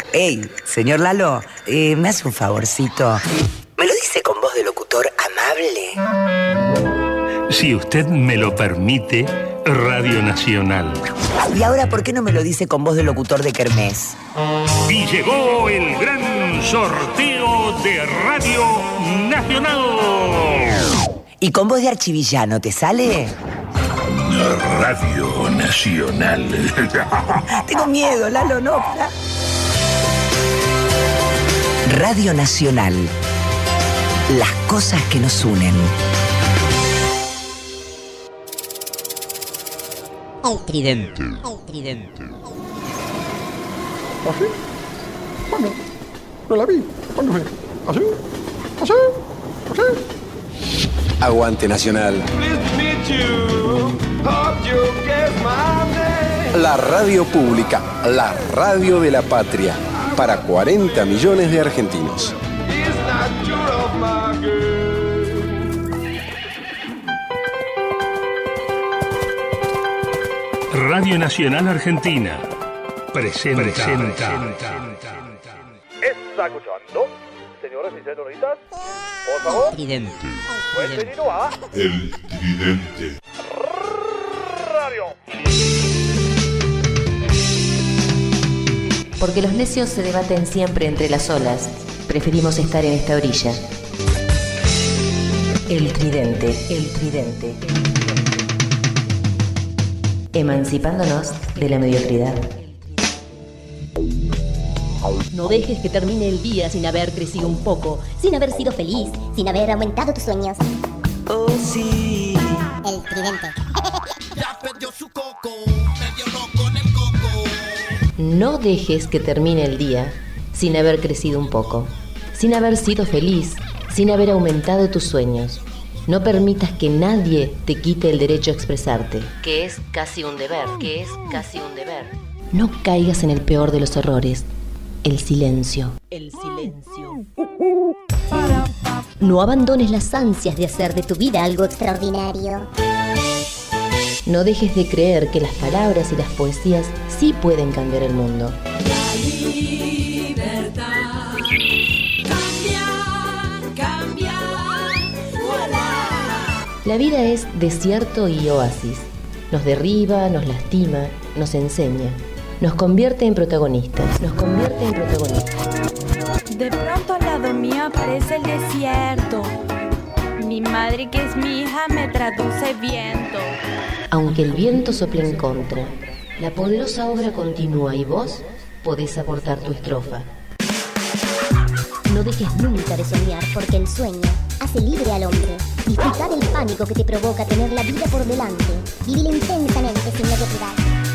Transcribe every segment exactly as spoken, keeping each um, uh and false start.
Ey, señor Lalo, eh, ¿me hace un favorcito? ¿Me lo dice con voz de locutor amable? Si usted me lo permite, Radio Nacional. ¿Y ahora por qué no me lo dice con voz de locutor de kermés? Y llegó el gran sorteo de Radio Nacional. ¿Y con voz de archivillano te sale? Radio Nacional. Tengo miedo, Lalo, no. Radio Nacional. Las cosas que nos unen. El tridente. El tridente. ¿Así? ¿Cuándo? No la vi. ¿Cuándo fue? ¿Así? ¿Así? ¿Así? Aguante Nacional. La radio pública, la radio de la patria, para cuarenta millones de argentinos. Radio Nacional Argentina presenta. presenta. ¿Está escuchando? Señoras y señoritas, por favor. El tridente. Bienvenido a El Tridente. Radio. Porque los necios se debaten siempre entre las olas, preferimos estar en esta orilla. El tridente, el tridente. Emancipándonos de la mediocridad. No dejes que termine el día sin haber crecido un poco, Sin haber sido feliz, sin haber aumentado tus sueños. Oh, sí. El tridente. Ya perdió su coco, medio loco en el coco. No dejes que termine el día sin haber crecido un poco, sin haber sido feliz, sin haber aumentado tus sueños. No permitas que nadie te quite el derecho a expresarte, que es casi un deber, que es casi un deber. No caigas en el peor de los errores, el silencio. el silencio. No abandones las ansias de hacer de tu vida algo extraordinario. No dejes de creer que las palabras y las poesías sí pueden cambiar el mundo. La libertad. Cambiar, cambiar, voilà. La vida es desierto y oasis. Nos derriba, nos lastima, nos enseña. Nos convierte en protagonistas. Nos convierte en protagonistas. De pronto al lado mío aparece el desierto. Mi madre, que es mi hija, me traduce viento. Aunque el viento sople en contra, la poderosa obra continúa y vos podés aportar tu estrofa. No dejes nunca de soñar, porque el sueño hace libre al hombre. Disfruta del pánico que te provoca tener la vida por delante. Vivila intensamente sin mediocridad.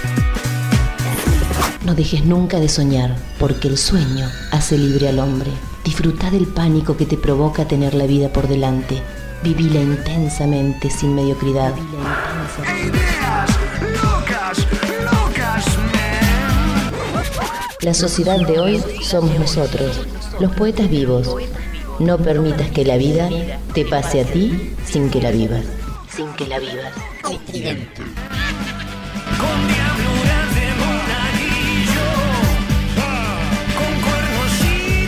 No dejes nunca de soñar, porque el sueño hace libre al hombre. Disfruta del pánico que te provoca tener la vida por delante. Vivila intensamente sin mediocridad. La sociedad de hoy somos nosotros, los poetas vivos. No permitas que la vida te pase a ti sin que la vivas. Sin que la vivas. El tridente. Con diabluras de monaguillo, con cuernos y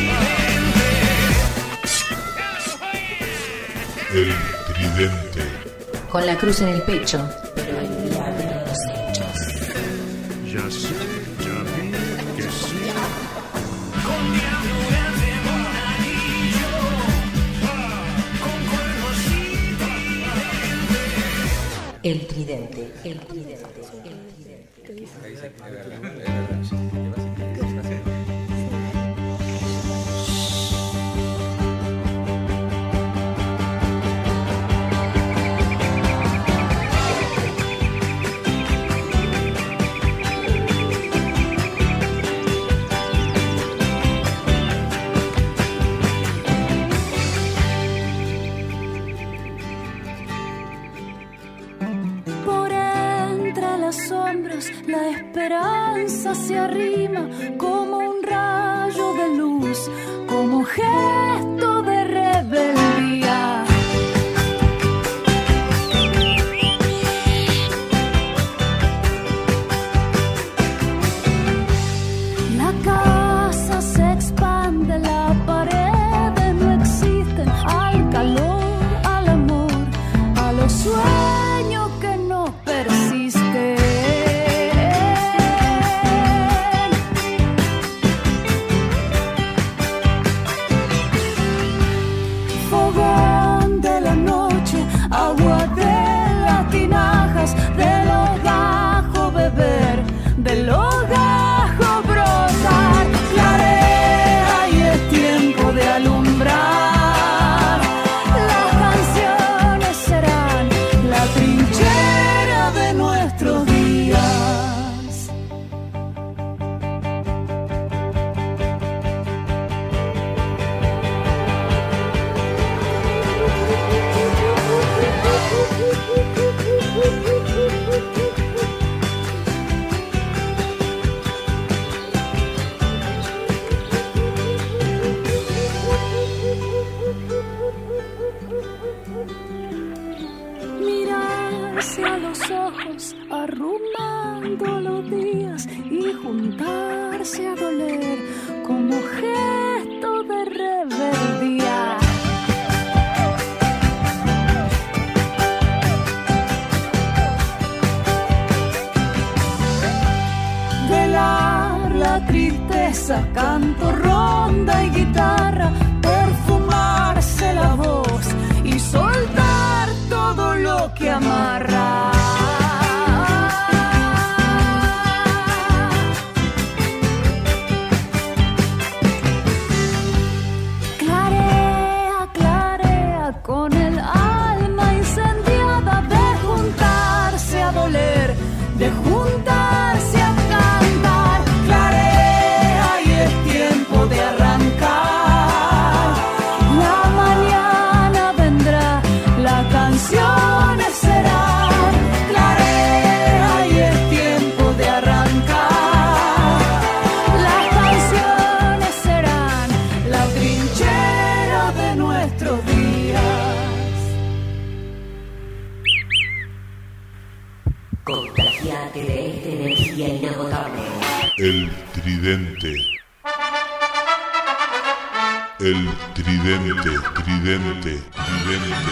tridente. El Tridente. Con la cruz en el pecho, pero hay milagro en los hechos. Ya sé, ya vi que sí. Con diabluras de monaguillo, con cuernos y tridente. El tridente, el tridente, el tridente. Por entre las sombras la esperanza se arrima como un rayo de luz, como gesto de rebeldía. La juntarse a doler como gesto de rebeldía. Velar la tristeza, canto, ronda y guitarra, perfumarse la voz y soltar todo lo que amarra. Clarea, clarea con el alma incendiada de juntarse a doler, de juntarse a cantar. Clarea y es tiempo de arrancar. La mañana vendrá, las canciones serán. Clarea y es tiempo de arrancar. Las canciones serán la trinchera de nuestros días. Contagiate de esta energía inagotable. El tridente. El tridente, tridente, tridente.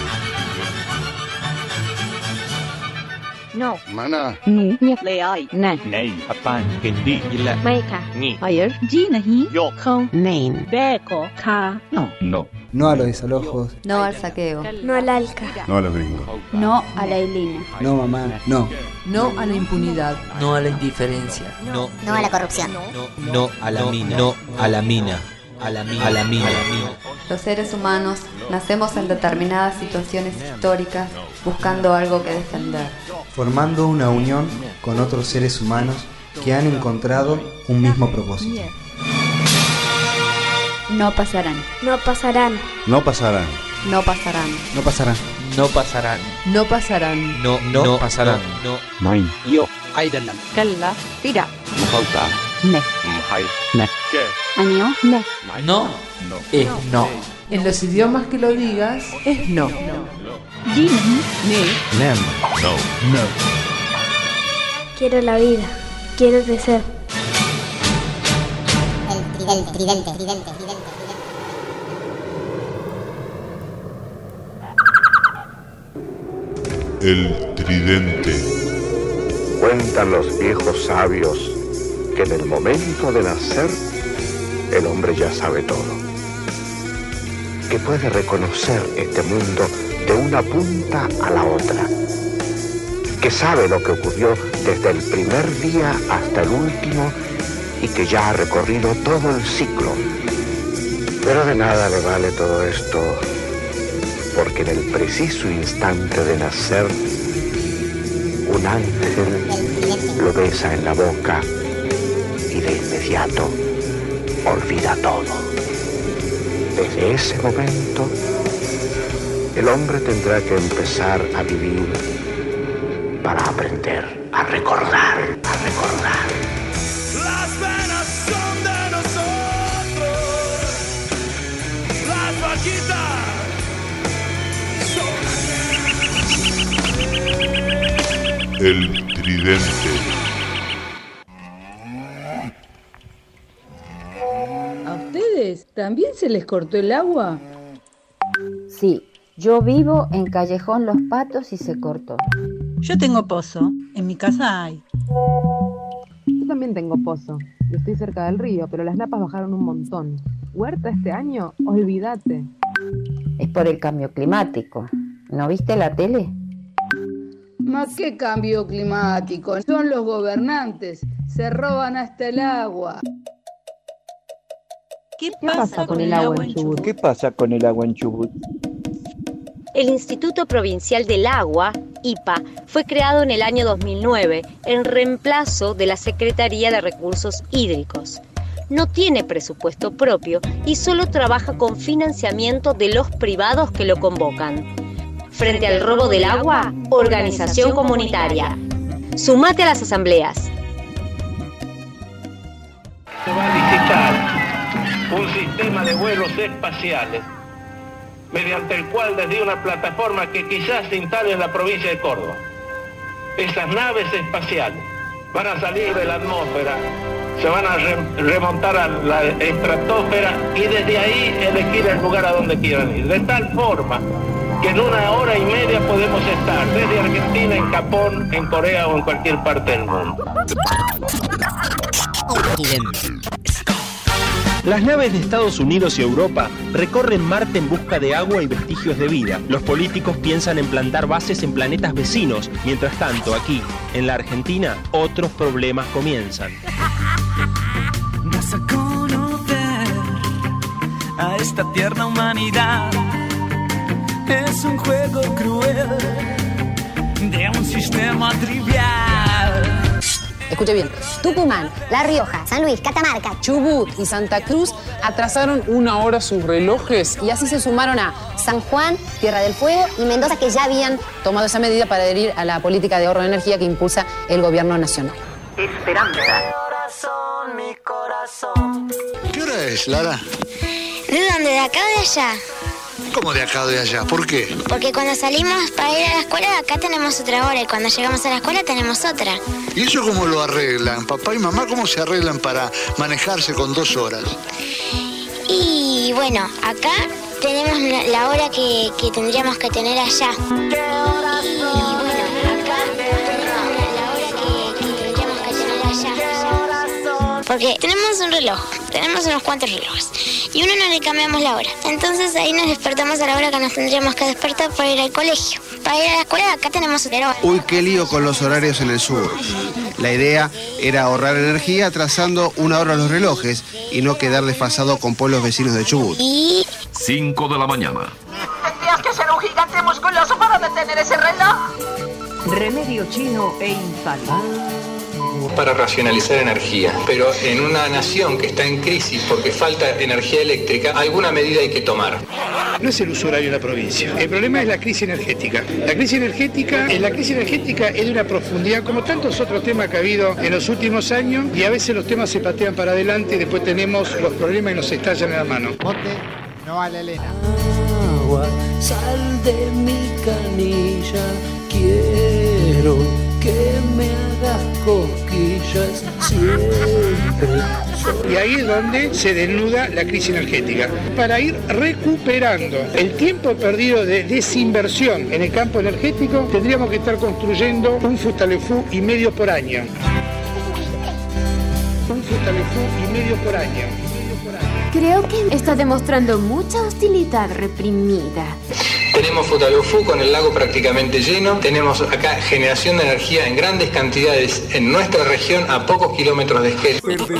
No. Mana. Nu. Le ai. Ne. नहीं अपन हिंदी इला मैं का नी Ayer. जी नहीं. Yo. Con. Nein. Beco. Ka. no no No a los desalojos. No al saqueo. No al alca. No a los gringos. No a la Elena. No, mamá, no. No a la impunidad. No a la indiferencia. No. No a la corrupción. No, no a la mina. No a la mina. A la mina. A la mina. Los seres humanos nacemos en determinadas situaciones históricas buscando algo que defender. Formando una unión con otros seres humanos que han encontrado un mismo propósito. No pasarán. No pasarán. No pasarán. No pasarán. No pasarán. No pasarán. No pasarán. No, no pasarán. No. नहीं yo Aidalan. Kalla. Tira. मुखौता Ne. मुहाई ne ¿Qué? Año. Ne. No es no. En los idiomas que lo digas, es no. Ji नहीं. Ni. nem no no Quiero la vida. Quiero crecer. El tridente, tridente, tridente, tridente. El tridente. Cuentan los viejos sabios que en el momento de nacer el hombre ya sabe todo, que puede reconocer este mundo de una punta a la otra, que sabe lo que ocurrió desde el primer día hasta el último y que ya ha recorrido todo el ciclo. Pero de nada le vale todo esto, porque en el preciso instante de nacer, un ángel lo besa en la boca y de inmediato olvida todo. Desde ese momento, el hombre tendrá que empezar a vivir para aprender a recordar, a recordar. Las penas son de nosotros, las vaquitas son El tridente. ¿A ustedes también se les cortó el agua? Sí, yo vivo en Callejón Los Patos y se cortó. Yo tengo pozo, en mi casa hay. Yo también tengo pozo, y estoy cerca del río, pero las napas bajaron un montón. ¿Huerta este año? Olvídate. Es por el cambio climático. ¿No viste la tele? ¿Ma qué cambio climático? Son los gobernantes, se roban hasta el agua. ¿Qué, ¿Qué pasa con el agua en Chubut? ¿Qué pasa con el agua en Chubut? El Instituto Provincial del Agua, I P A, fue creado en el año dos mil nueve en reemplazo de la Secretaría de Recursos Hídricos. No tiene presupuesto propio y solo trabaja con financiamiento de los privados que lo convocan. Frente al robo del agua, organización comunitaria. Sumate a las asambleas. Se va a licitar un sistema de vuelos espaciales mediante el cual desde una plataforma que quizás se instale en la provincia de Córdoba, esas naves espaciales van a salir de la atmósfera se van a re remontar a la estratosfera y desde ahí elegir el lugar a donde quieran ir. De tal forma que en una hora y media podemos estar desde Argentina, en Japón, en Corea o en cualquier parte del mundo. Las naves de Estados Unidos y Europa recorren Marte en busca de agua y vestigios de vida. Los políticos piensan en plantar bases en planetas vecinos. Mientras tanto, aquí, en la Argentina, otros problemas comienzan. Vas a conocer a esta tierna humanidad. Es un juego cruel de un sistema trivial. Escuche bien, Tucumán, La Rioja, San Luis, Catamarca, Chubut y Santa Cruz atrasaron una hora sus relojes y así se sumaron a San Juan, Tierra del Fuego y Mendoza, que ya habían tomado esa medida para adherir a la política de ahorro de energía que impulsa el gobierno nacional. Esperanza. Corazón, mi corazón. ¿Qué hora es, Lara? ¿De dónde? ¿De acá o de allá? ¿Cómo de acá o de allá? ¿Por qué? Porque cuando salimos para ir a la escuela, acá tenemos otra hora y cuando llegamos a la escuela tenemos otra. ¿Y eso cómo lo arreglan? Papá y mamá, ¿cómo se arreglan para manejarse con dos horas? Y bueno, acá tenemos la hora que, que tendríamos que tener allá. Y bueno, acá tenemos la hora que, que tendríamos que tener allá. Porque tenemos un reloj, tenemos unos cuantos relojes. Y uno no le cambiamos la hora. Entonces ahí nos despertamos a la hora que nos tendríamos que despertar para ir al colegio. Para ir a la escuela acá tenemos otra hora. Uy, qué lío con los horarios en el sur. La idea era ahorrar energía trazando una hora los relojes y no quedar desfasado con pueblos vecinos de Chubut. Y... cinco de la mañana. Tendrías que ser un gigante musculoso para detener ese reloj. Remedio chino e infalible. Para racionalizar energía, pero en una nación que está en crisis porque falta energía eléctrica, alguna medida hay que tomar. No es el uso horario de la provincia, el problema es la crisis energética. La crisis energética, la crisis energética es de una profundidad como tantos otros temas que ha habido en los últimos años y a veces los temas se patean para adelante y después tenemos los problemas y nos estallan en la mano. Bote, no a la Elena. Agua, sal de mi canilla, quiero que me hagas cosquillas siempre. Y ahí es donde se desnuda la crisis energética. Para ir recuperando el tiempo perdido de desinversión en el campo energético, tendríamos que estar construyendo un Futalefú y medio por año. Un Futalefú y medio por año. Creo que está demostrando mucha hostilidad reprimida. Tenemos Futalefú con el lago prácticamente lleno. Tenemos acá generación de energía en grandes cantidades en nuestra región a pocos kilómetros de esquel.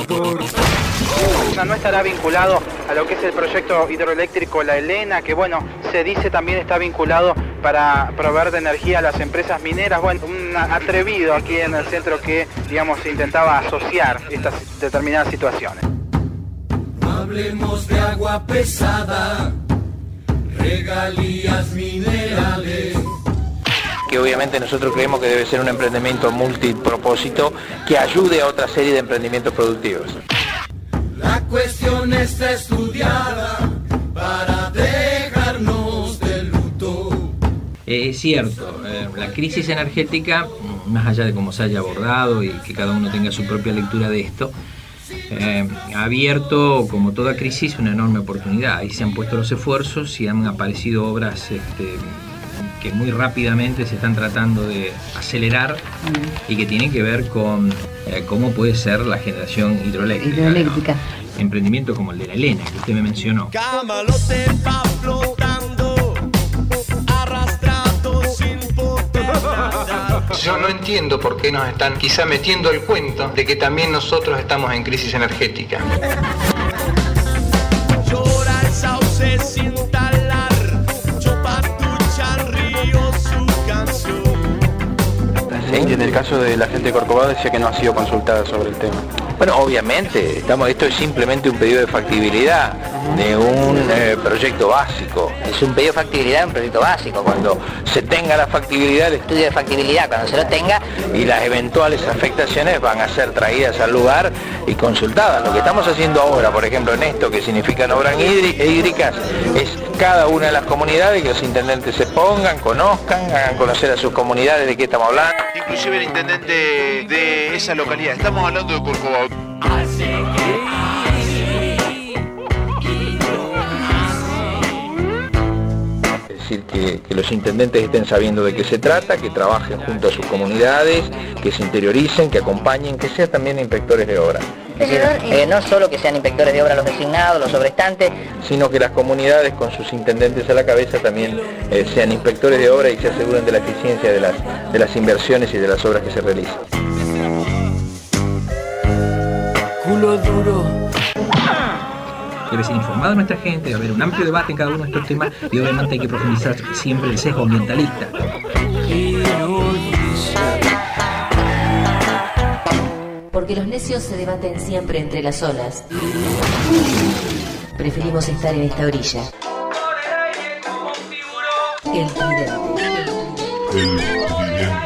No estará vinculado a lo que es el proyecto hidroeléctrico La Elena, que bueno, se dice también está vinculado para proveer de energía a las empresas mineras. Bueno, un atrevido aquí en el centro que, digamos, intentaba asociar estas determinadas situaciones. Hablemos de agua pesada, regalías minerales. Que obviamente nosotros creemos que debe ser un emprendimiento multipropósito que ayude a otra serie de emprendimientos productivos. La cuestión está estudiada para dejarnos de luto. Eh, es cierto, eh, la crisis energética, más allá de cómo se haya abordado y que cada uno tenga su propia lectura de esto, Eh, ha abierto, como toda crisis, una enorme oportunidad. Ahí se han puesto los esfuerzos y han aparecido obras este, que muy rápidamente se están tratando de acelerar mm. y que tienen que ver con eh, cómo puede ser la generación hidroeléctrica. Hidroeléctrica. ¿no? Emprendimiento como el de La Elena, que usted me mencionó. Camalote va flotando, arrastrado sin poder andar. Yo no entiendo por qué nos están quizá metiendo el cuento de que también nosotros estamos en crisis energética. Llora el sauce sin talar, Chopatucha río su canción. Sí, y en el caso de la gente de Corcovado decía que no ha sido consultada sobre el tema. Bueno, obviamente, estamos, esto es simplemente un pedido de factibilidad de un eh, proyecto básico. Es un pedido de factibilidad de un proyecto básico. Cuando se tenga la factibilidad, el estudio de factibilidad, cuando se lo tenga, y las eventuales afectaciones van a ser traídas al lugar y consultadas. Lo que estamos haciendo ahora, por ejemplo, en esto que significan obras hídricas, es cada una de las comunidades que los intendentes se pongan, conozcan, hagan conocer a sus comunidades de qué estamos hablando. Inclusive el intendente de esa localidad, estamos hablando de Corcovado. Así que Es decir, que, que los intendentes estén sabiendo de qué se trata, que trabajen junto a sus comunidades, que se interioricen, que acompañen, que sean también inspectores de obra. Es decir, eh, no solo que sean inspectores de obra los designados, los sobrestantes, sino que las comunidades con sus intendentes a la cabeza también eh, sean inspectores de obra y se aseguren de la eficiencia de las, de las inversiones y de las obras que se realizan. Culo duro. Debe ser informada a nuestra gente, debe haber un amplio debate en cada uno de estos temas y obviamente hay que profundizar siempre el sesgo ambientalista. Porque los necios se debaten siempre entre las olas. Preferimos estar en esta orilla. El tridente. El tridente.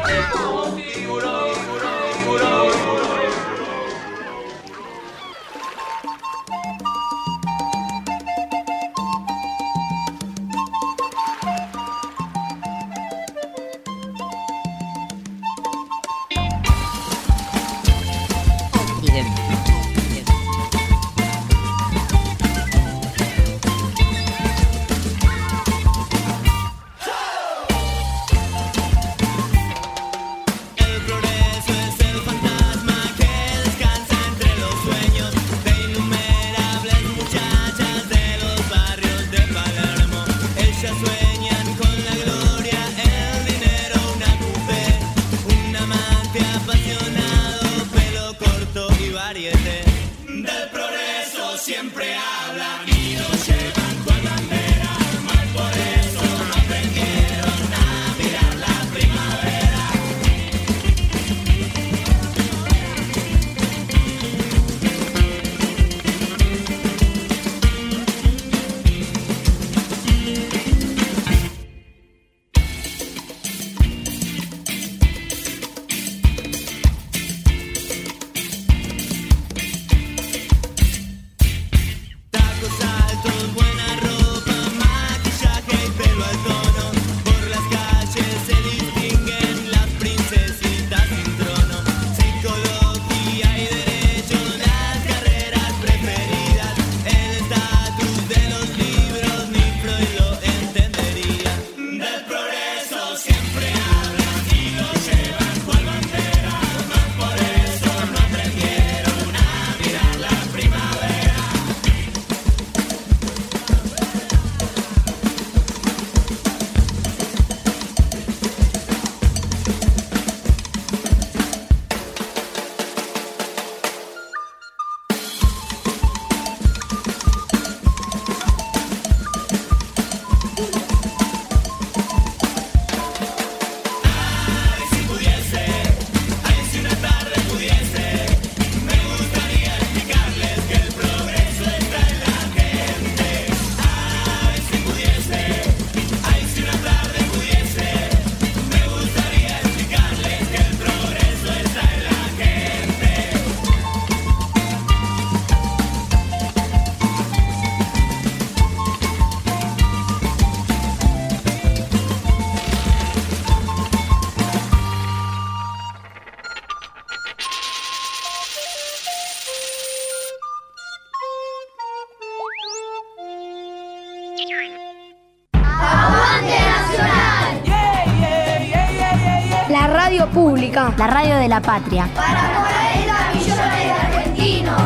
Pública, la radio de la patria. Para cuarenta millones de argentinos.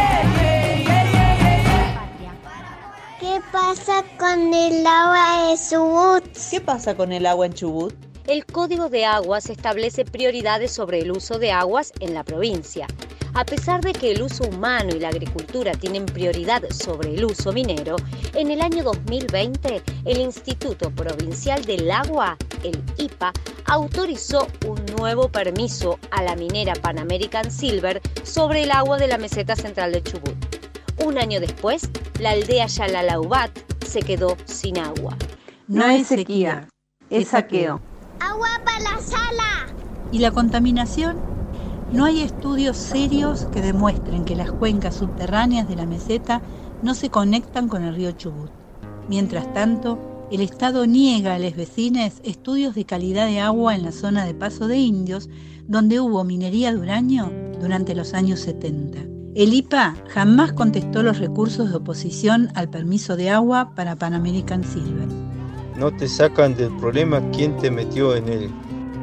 ¿Qué pasa con el agua de Chubut? ¿Qué pasa con el agua en Chubut? El Código de Aguas establece prioridades sobre el uso de aguas en la provincia. A pesar de que el uso humano y la agricultura tienen prioridad sobre el uso minero, en el año dos mil veinte el Instituto Provincial del Agua, el I P A, autorizó un nuevo permiso a la minera Pan American Silver sobre el agua de la meseta central de Chubut. Un año después, la aldea Yalalaubat se quedó sin agua. No es sequía, es saqueo. ¡Agua para la sala! ¿Y la contaminación? No hay estudios serios que demuestren que las cuencas subterráneas de la meseta no se conectan con el río Chubut. Mientras tanto, el Estado niega a los vecinos estudios de calidad de agua en la zona de Paso de Indios, donde hubo minería de uranio durante los años setenta. El I P A jamás contestó los recursos de oposición al permiso de agua para Pan American Silver. No te sacan del problema quién te metió en él.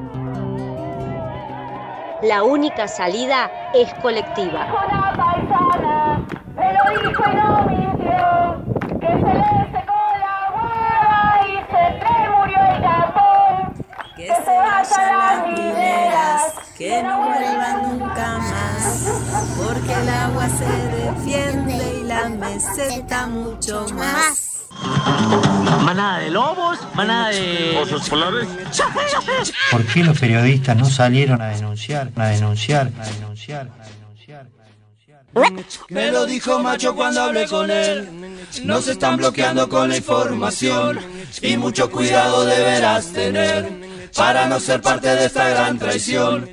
La única salida es colectiva. Una paisana me lo dijo y no mintió, que se le secó la hueva y se le murió el gatón. Que se vayan las mineras, que no vuelvan nunca más, porque el agua se defiende y la meseta mucho más. Manada de lobos, manada de osos polares. ¿Por qué los periodistas no salieron a denunciar, a denunciar, a denunciar, a denunciar, a denunciar? Me lo dijo Macho cuando hablé con él. Nos están bloqueando con la información y mucho cuidado deberás tener para no ser parte de esta gran traición.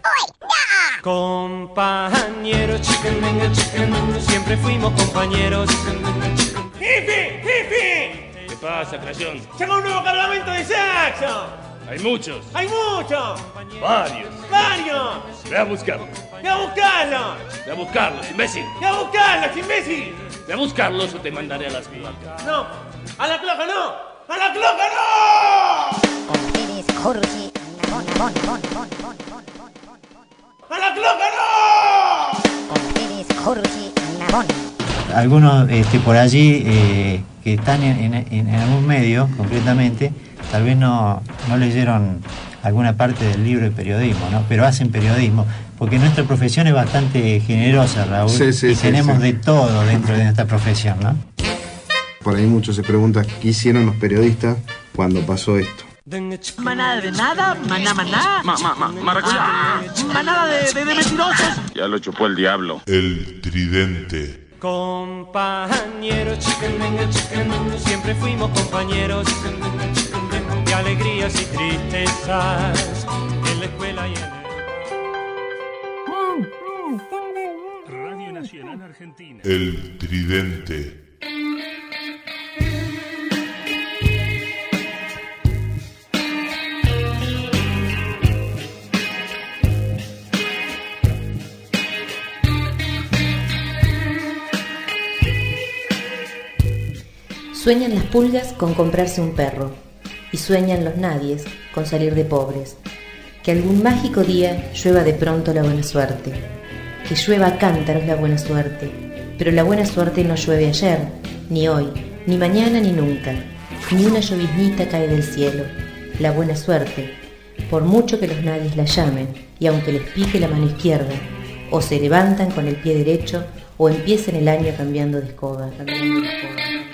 Compañeros, chicken, venga, chicken, siempre fuimos compañeros. ¡Hippie! ¡Hippie! ¿Qué pasa, creación? ¡Llega un nuevo cargamento de saxo! Hay muchos. ¡Hay muchos! Varios. ¡Varios! Ve a buscarlos. ¡Ve a buscarlos! Ve a buscarlos, imbécil. ¡Ve a buscarlos, imbécil! Ve a buscarlos o te mandaré a las cloacas. ¡No! ¡A la cloaca no! ¡A la cloaca no! Con ustedes, Jorge Nabón, Nabón, Nabón, Nabón, Nabón, Nabón. ¡A la cloaca no! Con ustedes, Jorge Nabón. Algunos este, por allí eh, que están en, en, en algún medio, concretamente, tal vez no, no leyeron alguna parte del libro de periodismo, ¿no? Pero hacen periodismo, porque nuestra profesión es bastante generosa, Raúl, sí, sí, y sí, tenemos sí. de todo dentro de nuestra profesión, ¿no? Por ahí muchos se preguntan qué hicieron los periodistas cuando pasó esto. Manada de nada, maná, maná. Ma, ma, ma, maracuyá. Manada de, de, de mentirosos. Ya lo chupó el diablo. El tridente. Compañeros, chicken, venga, chicken, siempre fuimos compañeros de alegrías y tristezas en la escuela y en el... Radio Nacional Argentina. El tridente. Sueñan las pulgas con comprarse un perro, y sueñan los nadies con salir de pobres. Que algún mágico día llueva de pronto la buena suerte, que llueva a cántaros la buena suerte, pero la buena suerte no llueve ayer, ni hoy, ni mañana, ni nunca, ni una lloviznita cae del cielo. La buena suerte, por mucho que los nadies la llamen, y aunque les pique la mano izquierda, o se levantan con el pie derecho, o empiecen el año cambiando de escoba, cambiando de escoba.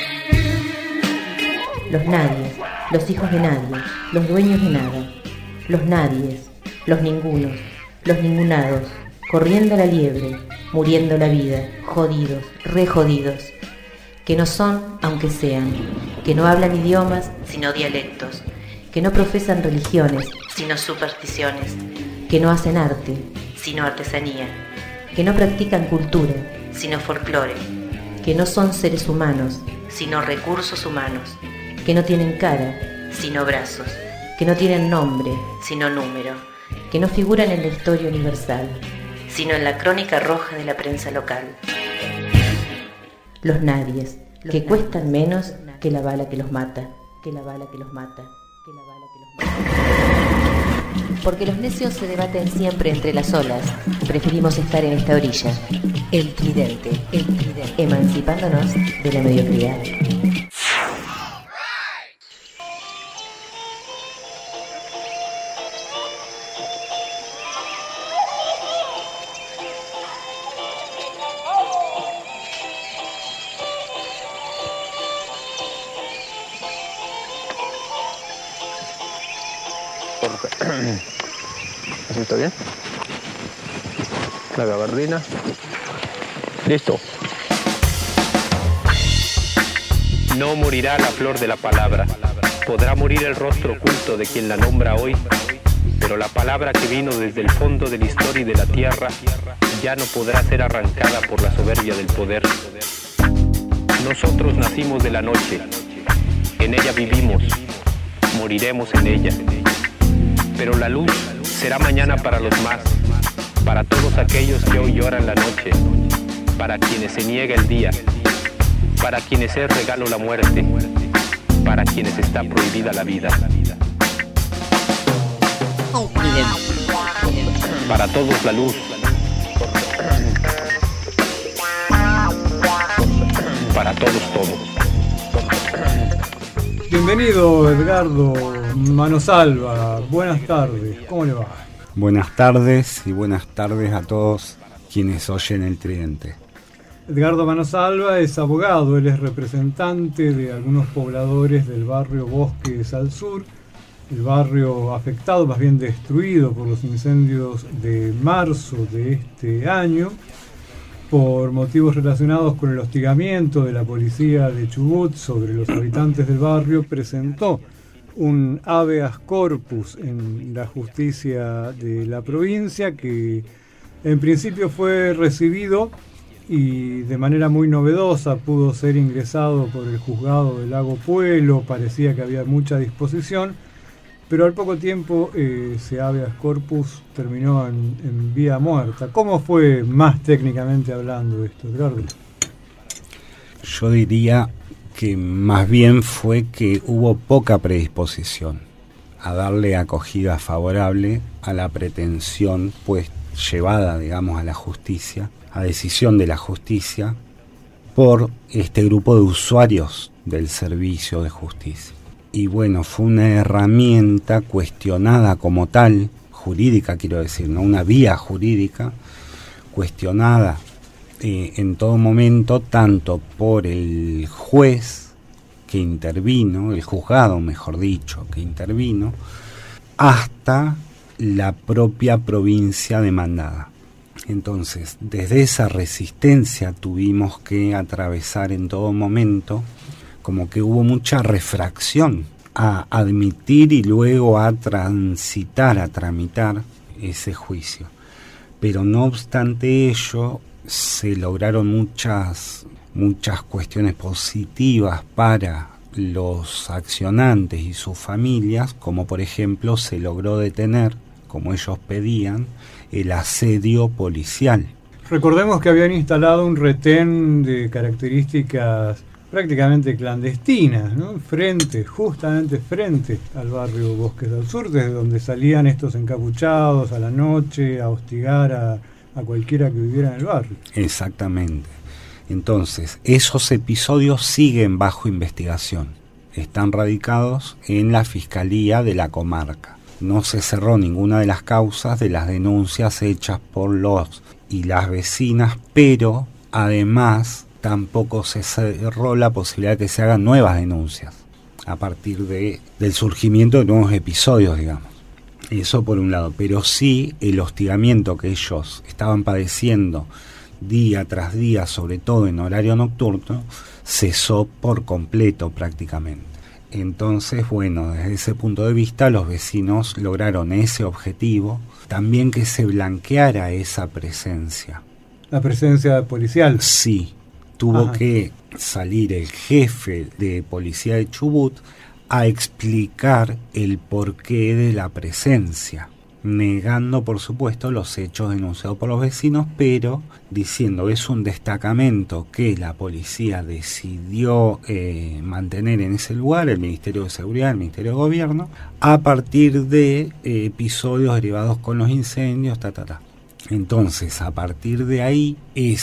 Los nadies, los hijos de nadie, los dueños de nada, los nadies, los ningunos, los ningunados, corriendo la liebre, muriendo la vida, jodidos, re jodidos, que no son, aunque sean, que no hablan idiomas, sino dialectos, que no profesan religiones, sino supersticiones, que no hacen arte, sino artesanía, que no practican cultura, sino folclore, que no son seres humanos, sino recursos humanos, que no tienen cara, sino brazos, que no tienen nombre, sino número, que no figuran en la historia universal, sino en la crónica roja de la prensa local. Los nadies, que cuestan menos que la bala que los mata, que la bala que los mata, que la bala que los mata. Porque los necios se debaten siempre entre las olas, preferimos estar en esta orilla, el tridente, el tridente, emancipándonos de la mediocridad. ¿Así está bien? La gabardina. Listo. No morirá la flor de la palabra. Podrá morir el rostro oculto de quien la nombra hoy, pero la palabra que vino desde el fondo de la historia y de la tierra ya no podrá ser arrancada por la soberbia del poder. Nosotros nacimos de la noche. En ella vivimos. Moriremos en ella. Pero la luz será mañana para los más, para todos aquellos que hoy lloran la noche. para quienes se niega el día, para quienes es regalo la muerte, para quienes está prohibida la vida. Para todos la luz, para todos todo. Bienvenido Edgardo Manosalva, buenas tardes, ¿cómo le va? Buenas tardes y buenas tardes a todos quienes oyen el Tridente. Edgardo Manosalva es abogado, él es representante de algunos pobladores del barrio Bosques al Sur, el barrio afectado, más bien destruido por los incendios de marzo de este año, por motivos relacionados con el hostigamiento de la policía de Chubut sobre los habitantes del barrio. Presentó un habeas corpus en la justicia de la provincia que en principio fue recibido y de manera muy novedosa pudo ser ingresado por el juzgado del Lago Puelo. Parecía que había mucha disposición, pero al poco tiempo eh, ese habeas corpus terminó en, en vía muerta. ¿Cómo fue más técnicamente hablando esto, Edgardo? Yo diría que más bien fue que hubo poca predisposición a darle acogida favorable a la pretensión pues llevada, digamos, a la justicia, a decisión de la justicia, por este grupo de usuarios del servicio de justicia. Y bueno, fue una herramienta cuestionada como tal, jurídica quiero decir, ¿no? Una vía jurídica cuestionada eh, en todo momento, tanto por el juez que intervino, el juzgado mejor dicho, que intervino, hasta la propia provincia demandada. Entonces, desde esa resistencia tuvimos que atravesar en todo momento, como que hubo mucha refracción a admitir y luego a transitar, a tramitar ese juicio. Pero no obstante ello, se lograron muchas, muchas cuestiones positivas para los accionantes y sus familias, como por ejemplo se logró detener, como ellos pedían, el asedio policial. Recordemos que habían instalado un retén de características prácticamente clandestinas, ¿no? Frente, justamente frente al barrio Bosques del Sur, desde donde salían estos encapuchados a la noche a hostigar a, a cualquiera que viviera en el barrio. Exactamente. Entonces, esos episodios siguen bajo investigación. Están radicados en la Fiscalía de la comarca. No se cerró ninguna de las causas de las denuncias hechas por los y las vecinas, pero además tampoco se cerró la posibilidad de que se hagan nuevas denuncias a partir de, del surgimiento de nuevos episodios, digamos. Eso por un lado, pero sí el hostigamiento que ellos estaban padeciendo día tras día, sobre todo en horario nocturno, cesó por completo prácticamente. Entonces, bueno, desde ese punto de vista los vecinos lograron ese objetivo, también que se blanqueara esa presencia. ¿La presencia policial? Sí, tuvo Ajá. que salir el jefe de policía de Chubut a explicar el porqué de la presencia, negando por supuesto los hechos denunciados por los vecinos, pero diciendo es un destacamento que la policía decidió eh, mantener en ese lugar, el Ministerio de Seguridad, el Ministerio de Gobierno, a partir de eh, episodios derivados con los incendios, ta, ta, ta. Entonces, a partir de ahí,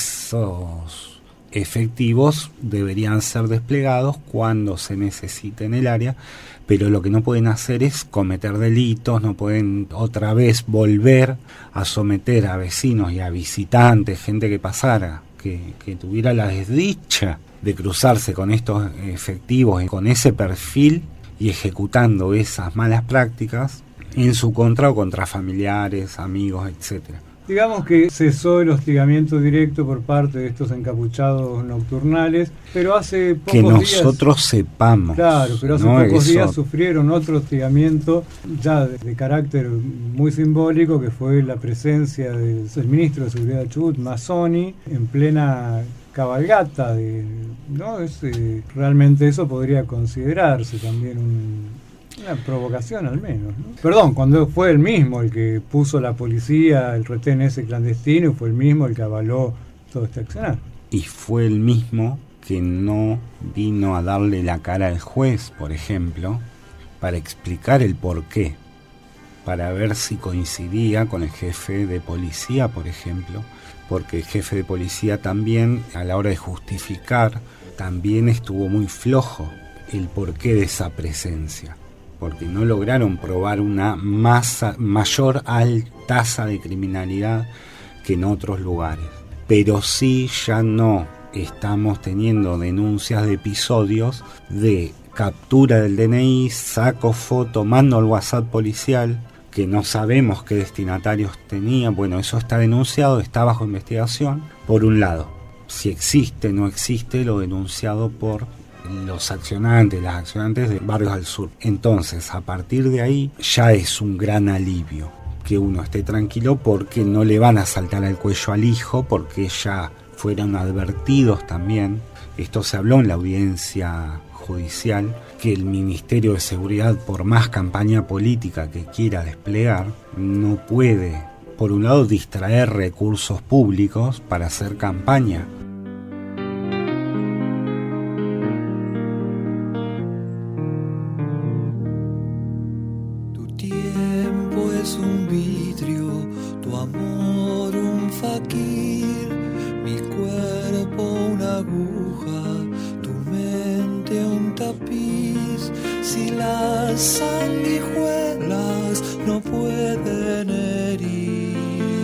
esos efectivos deberían ser desplegados cuando se necesite en el área, pero lo que no pueden hacer es cometer delitos, no pueden otra vez volver a someter a vecinos y a visitantes, gente que pasara, que, que tuviera la desdicha de cruzarse con estos efectivos, con ese perfil y ejecutando esas malas prácticas en su contra o contra familiares, amigos, etcétera. Digamos que cesó el hostigamiento directo por parte de estos encapuchados nocturnales, pero hace pocos días... Que nosotros días, sepamos. Claro, pero hace ¿no? pocos Eso... días sufrieron otro hostigamiento ya de, de carácter muy simbólico, que fue la presencia del, del ministro de Seguridad de Chubut, Mazzoni, en plena cabalgata. De, ¿no? Es, eh, realmente eso podría considerarse también un... una provocación al menos, ¿no? Perdón, cuando fue el mismo el que puso la policía, el retén ese clandestino, fue el mismo el que avaló todo este accionar. Y fue el mismo que no vino a darle la cara al juez, por ejemplo, para explicar el porqué, para ver si coincidía con el jefe de policía, por ejemplo, porque el jefe de policía también, a la hora de justificar, también estuvo muy flojo el porqué de esa presencia, porque no lograron probar una masa, mayor al, tasa de criminalidad que en otros lugares. Pero sí ya no estamos teniendo denuncias de episodios de captura del D N I, saco foto, mando al WhatsApp policial, que no sabemos qué destinatarios tenía. Bueno, eso está denunciado, está bajo investigación. Por un lado, si existe o no existe lo denunciado por los accionantes, las accionantes de Barrios al Sur. Entonces, a partir de ahí, ya es un gran alivio que uno esté tranquilo, porque no le van a saltar al cuello al hijo, porque ya fueron advertidos también. Esto se habló en la audiencia judicial, que el Ministerio de Seguridad, por más campaña política que quiera desplegar, no puede, por un lado, distraer recursos públicos para hacer campaña. Tu tiempo es un vidrio, tu amor un faquir, mi cuerpo una aguja, tu mente un tapiz. Si las sanguijuelas no pueden herirte,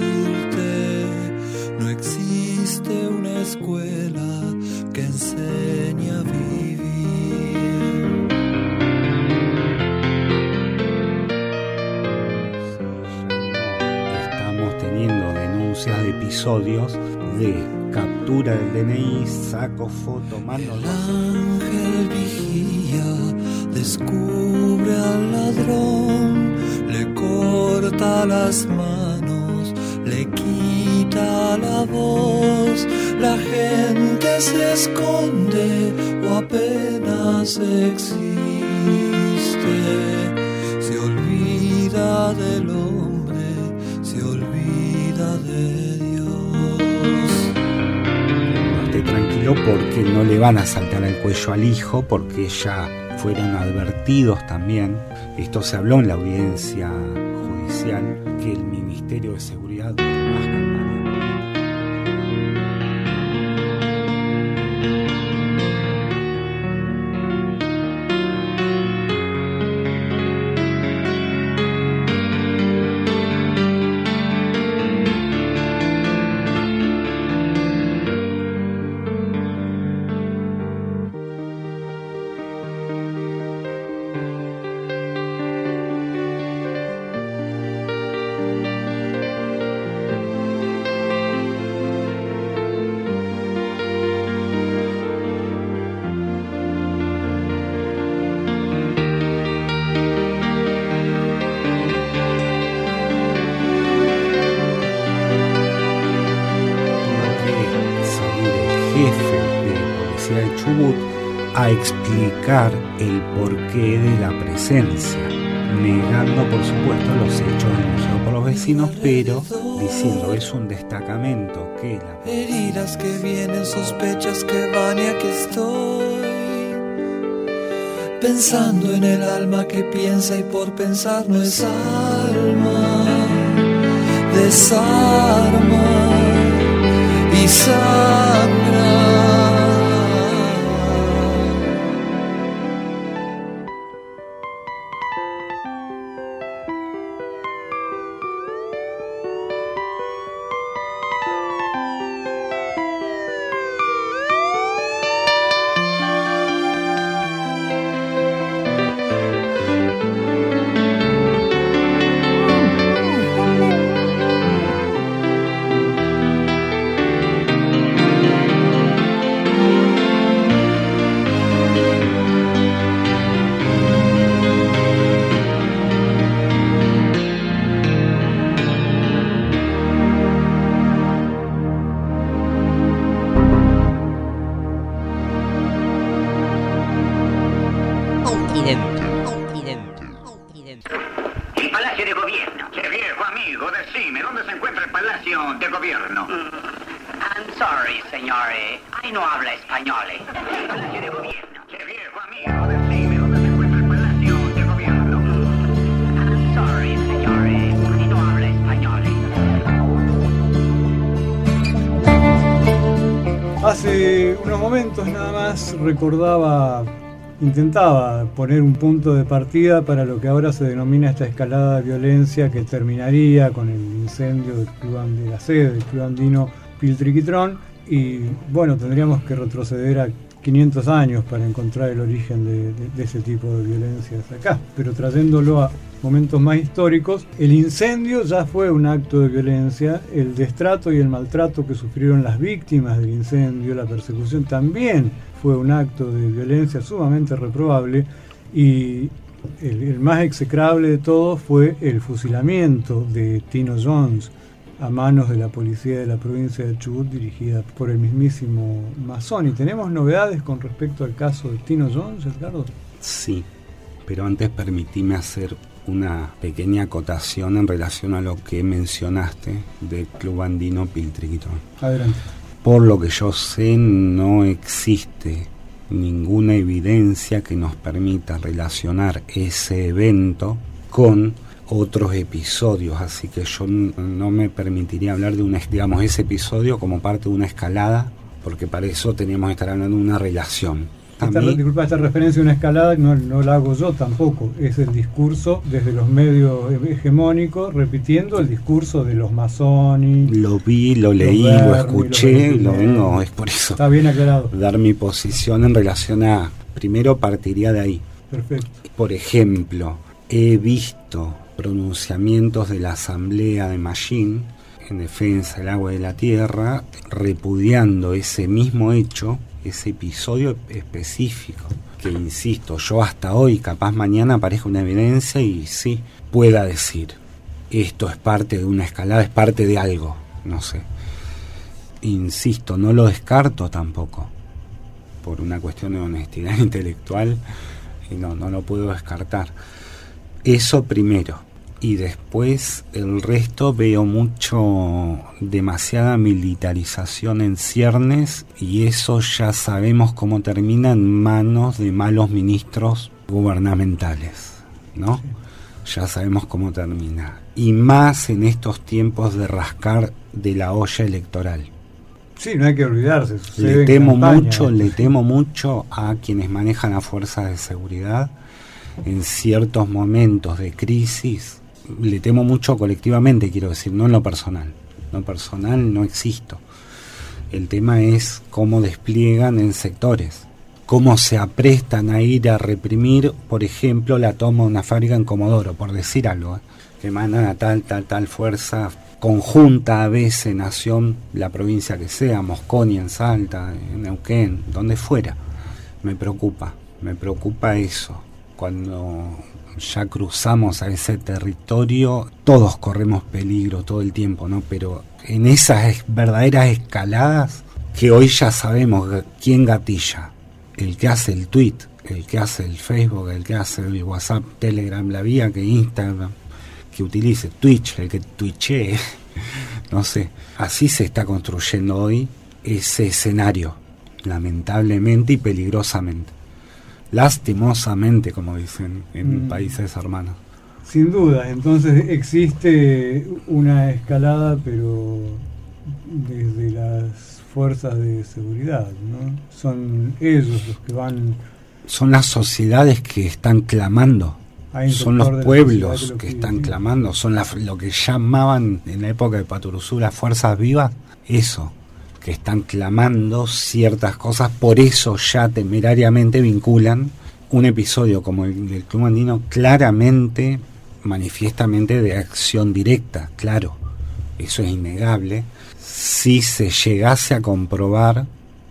no existe una escuela que enseñe a vivir. Estamos teniendo denuncias de episodios de captura del D N I, saco foto, mando. El ángel vigía, descubre al ladrón, le corta las manos, le quita la voz. La gente se esconde o apenas existe, se olvida del hombre, se olvida de tranquilo, porque no le van a saltar al cuello al hijo, porque ya fueron advertidos también. Esto se habló en la audiencia judicial, que el Ministerio de Seguridad, por más campaña a explicar el porqué de la presencia, negando por supuesto los hechos denunciados por los vecinos, pero diciendo es un destacamento que la... Heridas que vienen, sospechas que van, y aquí estoy pensando en el alma que piensa y por pensar no es alma, desarma y sangra. sorry, señores. Ahí no habla español. Palacio de gobierno. Che viejo amigo, decime, ¿dónde se encuentra el palacio de gobierno? I'm sorry, señores. Ahí no habla español. Hace unos momentos nada más recordaba, intentaba poner un punto de partida para lo que ahora se denomina esta escalada de violencia que terminaría con el incendio del club de la sede del Club Andino Piltriquitrón, y bueno, tendríamos que retroceder a quinientos años para encontrar el origen de, de, de ese tipo de violencias acá, pero trayéndolo a momentos más históricos, el incendio ya fue un acto de violencia, el destrato y el maltrato que sufrieron las víctimas del incendio, la persecución también fue un acto de violencia sumamente reprobable, y el, el más execrable de todos fue el fusilamiento de Tino Jones a manos de la policía de la provincia de Chubut, dirigida por el mismísimo Masón. ¿Y tenemos novedades con respecto al caso de Tino Jones, Edgardo? Sí, pero antes permitime hacer una pequeña acotación en relación a lo que mencionaste del Club Andino Piltriquitrón. Adelante. Por lo que yo sé, no existe ninguna evidencia que nos permita relacionar ese evento con otros episodios, así que yo no me permitiría hablar de una, digamos, ese episodio como parte de una escalada, porque para eso teníamos que estar hablando de una relación. Esta, mí, disculpa, esta referencia a una escalada no, no la hago yo tampoco, es el discurso desde los medios hegemónicos, repitiendo el discurso de los masones. Lo vi, lo leí, Berni, lo escuché, lo, lo vengo, es por eso. Está bien aclarado. Dar mi posición en relación a, primero partiría de ahí. Perfecto. Por ejemplo, he visto pronunciamientos de la Asamblea de Machín en defensa del agua y de la tierra, repudiando ese mismo hecho, ese episodio específico, que insisto, yo hasta hoy, capaz mañana aparezca una evidencia y sí, pueda decir, esto es parte de una escalada, es parte de algo, no sé. Insisto, no lo descarto tampoco, por una cuestión de honestidad intelectual, y no, no lo puedo descartar. Eso primero. Y después el resto veo mucho, demasiada militarización en ciernes, y eso ya sabemos cómo termina en manos de malos ministros gubernamentales, ¿no? Sí. Ya sabemos cómo termina. Y más en estos tiempos de rascar de la olla electoral. Sí, no hay que olvidarse. Le temo mucho, le temo mucho a quienes manejan las fuerzas de seguridad en ciertos momentos de crisis. Le temo mucho colectivamente, quiero decir, no en lo personal. En lo personal no existo. El tema es cómo despliegan en sectores, cómo se aprestan a ir a reprimir, por ejemplo, la toma de una fábrica en Comodoro, por decir algo, ¿eh? Que mandan a tal, tal, tal fuerza conjunta, a veces, nación, la provincia que sea, Mosconi, en Salta, en Neuquén, donde fuera. Me preocupa, me preocupa eso. Cuando ya cruzamos a ese territorio, todos corremos peligro todo el tiempo, ¿no? Pero en esas es, verdaderas escaladas, que hoy ya sabemos quién gatilla, el que hace el tweet, el que hace el Facebook, el que hace el WhatsApp, Telegram, la vía que Instagram, que utilice Twitch, el que twitchee, no sé. Así se está construyendo hoy ese escenario, lamentablemente y peligrosamente. Lastimosamente, como dicen en mm. países hermanos. Sin duda, entonces existe una escalada, pero desde las fuerzas de seguridad, ¿no? Son ellos los que van... Son las sociedades que están clamando, son los pueblos que, que están sí. clamando, son la, lo que llamaban en la época de Paturuzú las fuerzas vivas, eso, que están clamando ciertas cosas, por eso ya temerariamente vinculan un episodio como el del Club Andino claramente, manifiestamente de acción directa, claro, eso es innegable. Si se llegase a comprobar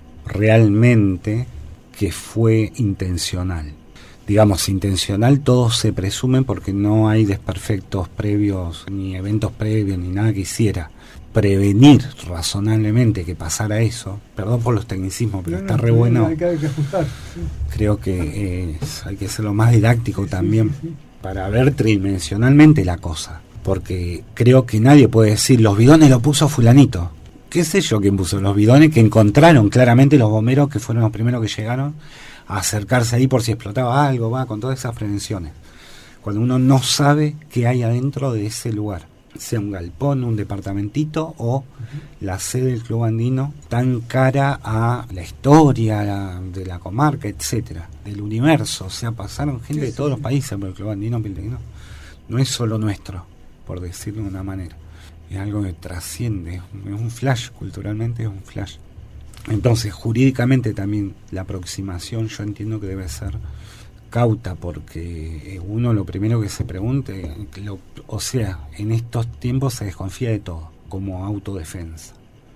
realmente que fue intencional, digamos intencional, todo se presume porque no hay desperfectos previos, ni eventos previos, ni nada que hiciera prevenir razonablemente que pasara eso. Perdón por los tecnicismos, pero no, está no, re bueno. Hay que, hay que ajustar, sí. Creo que eh, hay que hacerlo más didáctico sí, también, sí, sí, sí. para ver tridimensionalmente la cosa. Porque creo que nadie puede decir, los bidones lo puso fulanito. qué sé yo quién puso los bidones, que encontraron claramente los bomberos, que fueron los primeros que llegaron a acercarse ahí por si explotaba algo, va, con todas esas prevenciones. Cuando uno no sabe qué hay adentro de ese lugar, sea un galpón, un departamentito o uh-huh. la sede del Club Andino, tan cara a la historia la, de la comarca, etcétera, del universo. O sea, pasaron gente sí, de todos sí. los países por el Club Andino Pilteño. No es solo nuestro, por decirlo de una manera. Es algo que trasciende, es un flash, culturalmente es un flash. Entonces, jurídicamente también la aproximación yo entiendo que debe ser cauta, porque uno lo primero que se pregunte, lo, o sea, en estos tiempos se desconfía de todo, como autodefensa.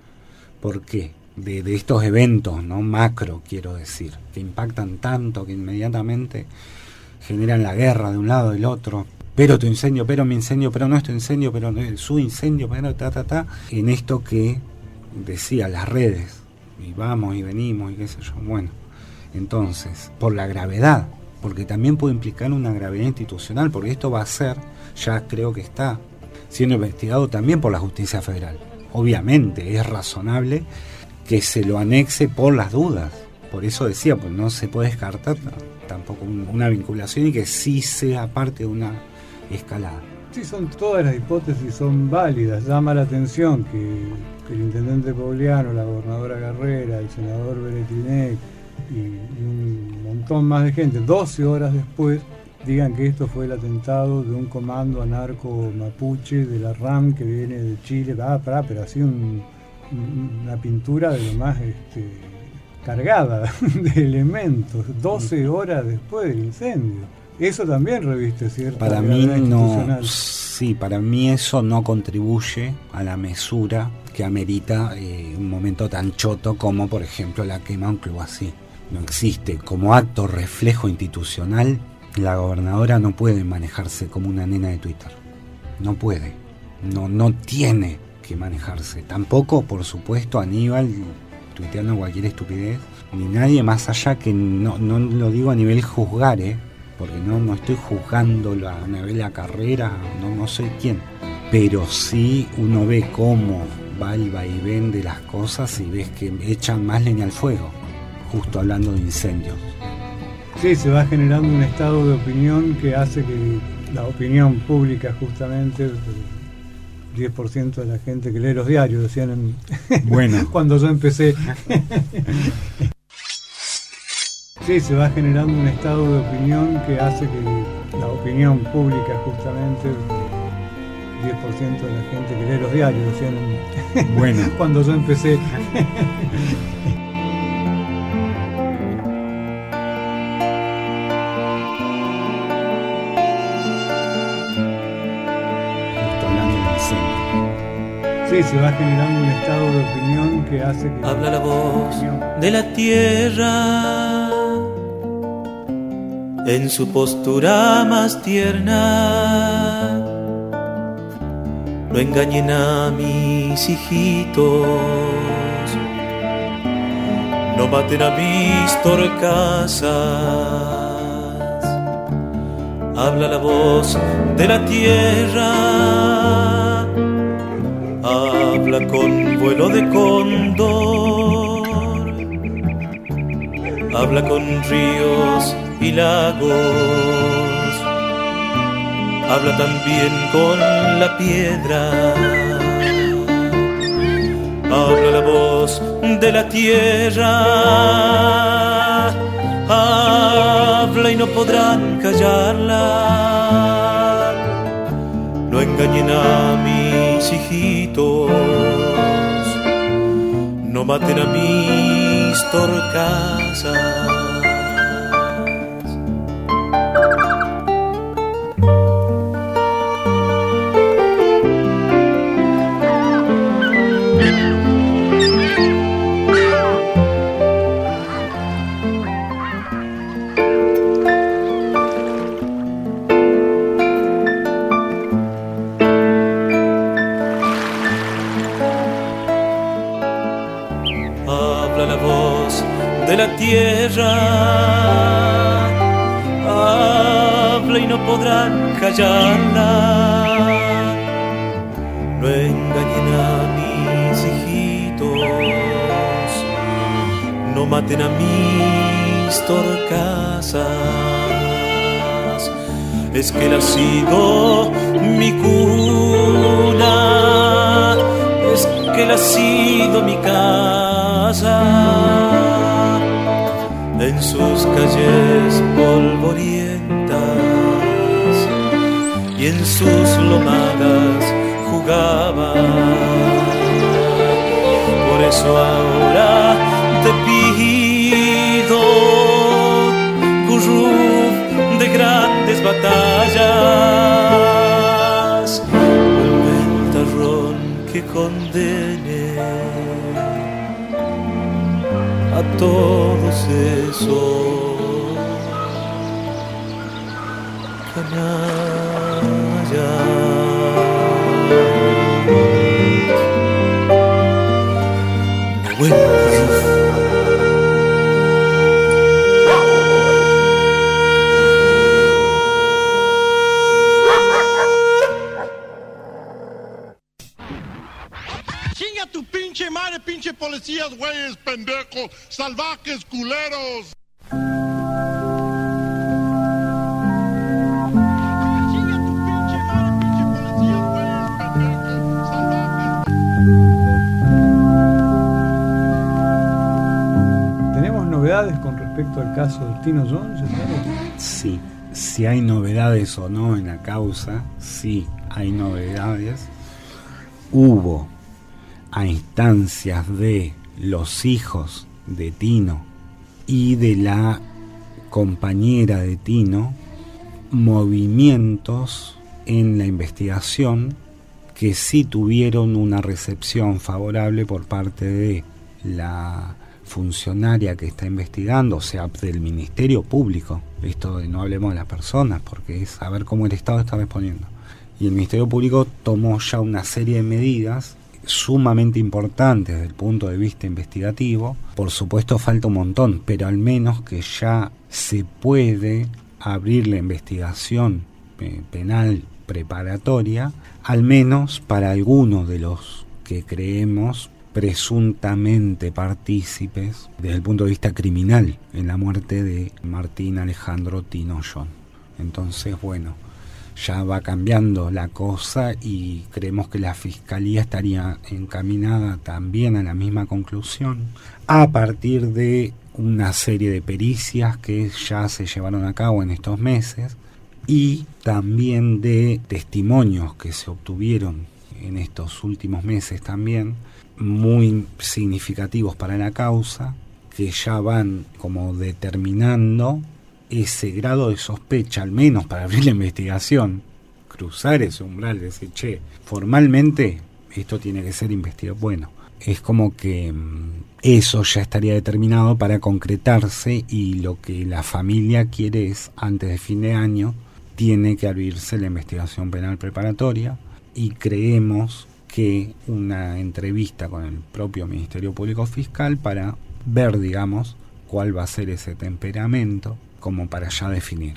¿Por qué? De, de estos eventos, ¿no? Macro, quiero decir, que impactan tanto, que inmediatamente generan la guerra de un lado del otro. Pero tu incendio, pero mi incendio, pero no es tu incendio, pero no es su incendio, pero ta, ta, ta. En esto que decía, las redes, y vamos y venimos y qué sé yo. Bueno, entonces, por la gravedad, porque también puede implicar una gravedad institucional, porque esto va a ser, ya creo que está siendo investigado también por la justicia federal. Obviamente es razonable que se lo anexe por las dudas. Por eso decía, pues no se puede descartar tampoco una vinculación y que sí sea parte de una escalada. Sí, son todas las hipótesis son válidas. Llama la atención que, que el intendente Pauliano, la gobernadora Carrera, el senador Beretinec y, y un montón más de gente, doce horas después, digan que esto fue el atentado de un comando anarco mapuche de la RAM que viene de Chile. Ah, pará, pero así un, una pintura de lo más este, cargada de elementos, doce horas después del incendio. Eso también reviste cierta para mí no, sí, para mí eso no contribuye a la mesura que amerita eh, un momento tan choto como, por ejemplo, la quema de un club así. No existe. Como acto reflejo institucional, la gobernadora no puede manejarse como una nena de Twitter. No puede. No, no tiene que manejarse. Tampoco, por supuesto, Aníbal tuiteando cualquier estupidez, ni nadie más allá que no, no lo digo a nivel juzgar, ¿eh? Porque no, no estoy juzgando a Anabela Carrera, no, no soy quién. Pero sí uno ve cómo va el vaivén de las cosas y ves que echan más leña al fuego, justo hablando de incendios. Sí, se va generando un estado de opinión que hace que la opinión pública, justamente, el diez por ciento de la gente que lee los diarios, decían en bueno. cuando yo empecé. Sí, se va generando un estado de opinión que hace que la opinión pública, justamente, el diez por ciento de la gente que lee los diarios, decían en bueno. cuando yo empecé. Sí, se va generando un estado de opinión que hace que... Habla la voz de la tierra en su postura más tierna. No engañen a mis hijitos, no maten a mis torcasas. Habla la voz de la tierra, habla con vuelo de cóndor, habla con ríos y lagos, habla también con la piedra. Habla la voz de la tierra, habla y no podrán callarla. No engañen a mis hijitos, no maten a mis torcasas. Tierra, habla y no podrán callarla. No engañen a mis hijitos, maten a mis torcasas. Es que él ha sido mi cuna, es que él ha sido mi casa. En sus calles polvorientas y en sus lomadas jugaba. Por eso ahora te pido, Gurruf de grandes batallas, un ventarrón que condene a todos esos canallas. Bueno, chinga tu pinche madre, pinche policías, güeyes, pendejos, salvajes, culeros. ¿Novedades con respecto al caso de Tino Jones? Sí, si hay novedades o no en la causa, sí hay novedades. Hubo a instancias de los hijos de Tino y de la compañera de Tino movimientos en la investigación que sí tuvieron una recepción favorable por parte de la funcionaria que está investigando, o sea, del Ministerio Público. Esto de no hablemos de las personas, porque es saber cómo el Estado está respondiendo. Y el Ministerio Público tomó ya una serie de medidas sumamente importantes desde el punto de vista investigativo. Por supuesto falta un montón, pero al menos que ya se puede abrir la investigación eh, penal preparatoria, al menos para algunos de los que creemos presuntamente partícipes desde el punto de vista criminal en la muerte de Martín Alejandro Tino Jones. Entonces, bueno, ya va cambiando la cosa y creemos que la Fiscalía estaría encaminada también a la misma conclusión a partir de una serie de pericias que ya se llevaron a cabo en estos meses y también de testimonios que se obtuvieron en estos últimos meses también, muy significativos para la causa, que ya van como determinando ese grado de sospecha, al menos para abrir la investigación, cruzar ese umbral, decir, che, formalmente esto tiene que ser investigado. Bueno, es como que eso ya estaría determinado para concretarse y lo que la familia quiere es, antes de fin de año, tiene que abrirse la investigación penal preparatoria y creemos que una entrevista con el propio Ministerio Público Fiscal para ver, digamos, cuál va a ser ese temperamento, como para ya definir.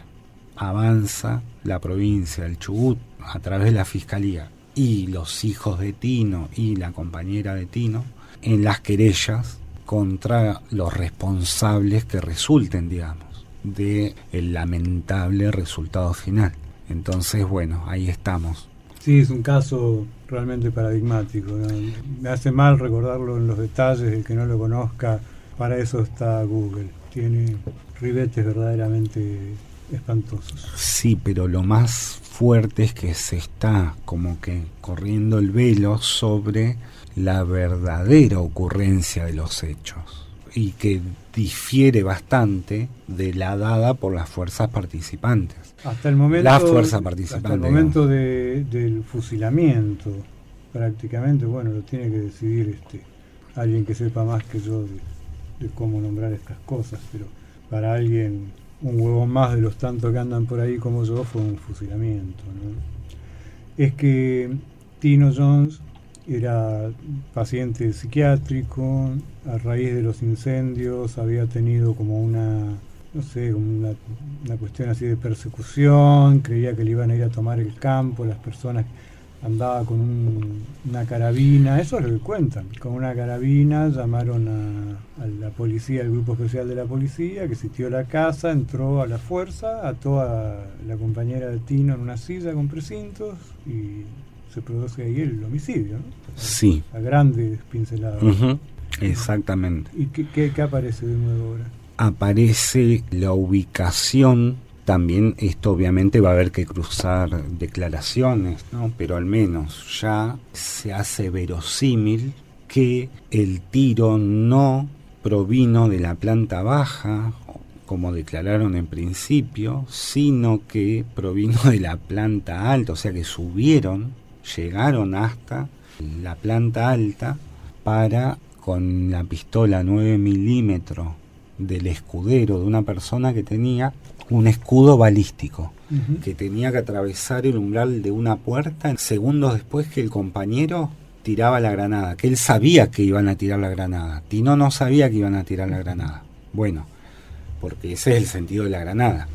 Avanza la provincia del Chubut a través de la Fiscalía y los hijos de Tino y la compañera de Tino en las querellas contra los responsables que resulten, digamos, de el lamentable resultado final. Entonces, bueno, ahí estamos. Sí, es un caso realmente paradigmático, ¿no? Me hace mal recordarlo en los detalles, el que no lo conozca, para eso está Google. Tiene ribetes verdaderamente espantosos. Sí, pero lo más fuerte es que se está como que corriendo el velo sobre la verdadera ocurrencia de los hechos y que difiere bastante de la dada por las fuerzas participantes. Hasta el momento, la fuerza participante, hasta el momento de, del fusilamiento, prácticamente, bueno, lo tiene que decidir este alguien que sepa más que yo de, de cómo nombrar estas cosas, pero para alguien, un huevón más de los tantos que andan por ahí como yo, fue un fusilamiento, ¿no? Es que Tino Jones era paciente psiquiátrico, a raíz de los incendios había tenido como una, no sé, como una, una cuestión así de persecución, creía que le iban a ir a tomar el campo las personas andaba con un, una carabina, eso es lo que cuentan, con una carabina llamaron a, a la policía, al grupo especial de la policía, que sitió la casa, entró a la fuerza, ató a la compañera de Tino en una silla con precintos y se produce ahí el homicidio, ¿no? Sí. A grandes pinceladas. Uh-huh. Exactamente. ¿Y qué, qué, qué aparece de nuevo ahora? Aparece la ubicación. También esto obviamente va a haber que cruzar declaraciones, ¿no? Pero al menos ya se hace verosímil que el tiro no provino de la planta baja, como declararon en principio, sino que provino de la planta alta, o sea que subieron, llegaron hasta la planta alta para, con la pistola nueve milímetros del escudero de una persona que tenía un escudo balístico, uh-huh. que tenía que atravesar el umbral de una puerta segundos después que el compañero tiraba la granada, que él sabía que iban a tirar la granada. Tino no sabía que iban a tirar la granada. Bueno, porque ese es el sentido de la granada,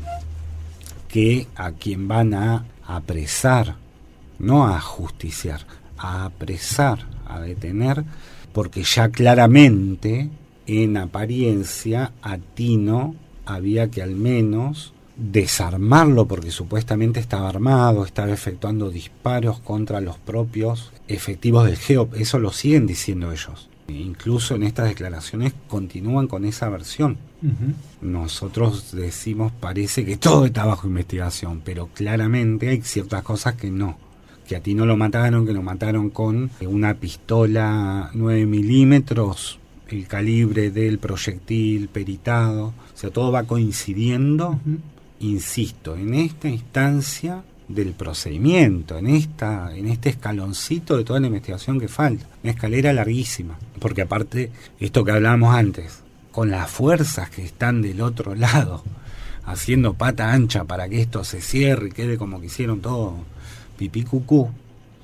que a quien van a apresar, no a justiciar, a apresar, a detener, porque ya claramente, en apariencia, a Tino había que al menos desarmarlo, porque supuestamente estaba armado, estaba efectuando disparos contra los propios efectivos del G E O P. Eso lo siguen diciendo ellos. E incluso en estas declaraciones continúan con esa versión. Uh-huh. Nosotros decimos, parece que todo está bajo investigación, pero claramente hay ciertas cosas que no. Que a Tino lo mataron, que lo mataron con una pistola nueve milímetros, el calibre del proyectil peritado, o sea, todo va coincidiendo, uh-huh. insisto, en esta instancia del procedimiento, en esta en este escaloncito de toda la investigación que falta, una escalera larguísima, porque aparte, esto que hablábamos antes, con las fuerzas que están del otro lado, haciendo pata ancha para que esto se cierre y quede como que hicieron todo pipí cucú, uh-huh.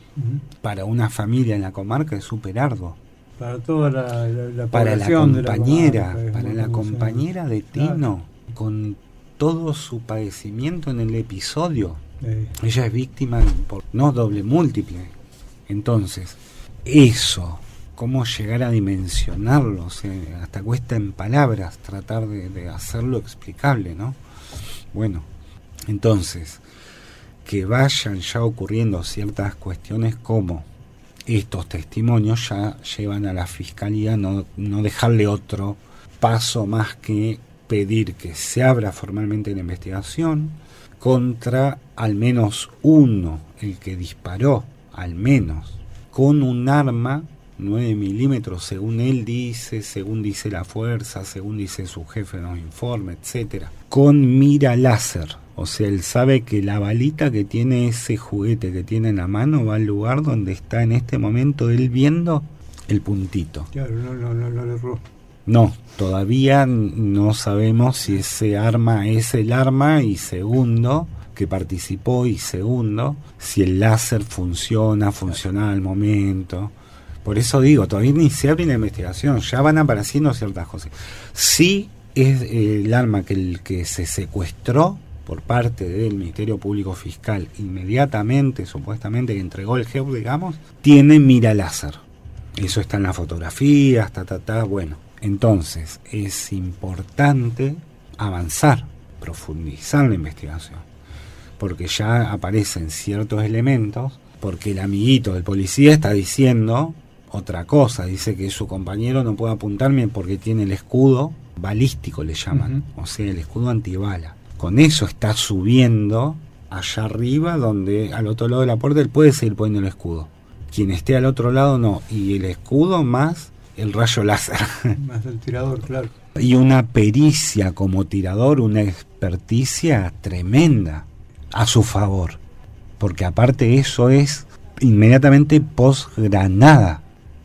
para una familia en la comarca es súper arduo. Para toda la, la, la para la compañera, la para la compañera de Tino, claro. con todo su padecimiento en el episodio. Eh. Ella es víctima por no doble múltiple. Entonces, eso, cómo llegar a dimensionarlo, o sea, hasta cuesta en palabras tratar de, de hacerlo explicable, ¿no? Bueno, entonces, que vayan ya ocurriendo ciertas cuestiones como estos testimonios ya llevan a la fiscalía no, no dejarle otro paso más que pedir que se abra formalmente la investigación contra al menos uno, el que disparó, al menos, con un arma nueve milímetros, según él dice, según dice la fuerza, según dice su jefe en los informes, etcétera, con mira láser. O sea, él sabe que la balita que tiene ese juguete que tiene en la mano va al lugar donde está en este momento él viendo el puntito. Claro, no, no, no, no le erró. No, todavía no sabemos si ese arma es el arma, y segundo, que participó, y segundo, si el láser funciona, funciona al momento. Por eso digo, todavía ni se abre la investigación, ya van apareciendo ciertas cosas. Sí es el arma que, el que se secuestró por parte del Ministerio Público Fiscal inmediatamente, supuestamente, que entregó el G E O P, digamos, tiene mira láser. Eso está en la fotografía, ta, ta, ta, bueno. Entonces, es importante avanzar, profundizar la investigación, porque ya aparecen ciertos elementos, porque el amiguito del policía está diciendo otra cosa, dice que su compañero no puede apuntarme porque tiene el escudo balístico, le llaman, uh-huh. o sea, el escudo antibala. Con eso está subiendo allá arriba, donde al otro lado de la puerta él puede seguir poniendo el escudo. Quien esté al otro lado no, y el escudo más el rayo láser. Más el tirador, claro. Y una pericia como tirador, una experticia tremenda a su favor, porque aparte eso es inmediatamente post-granada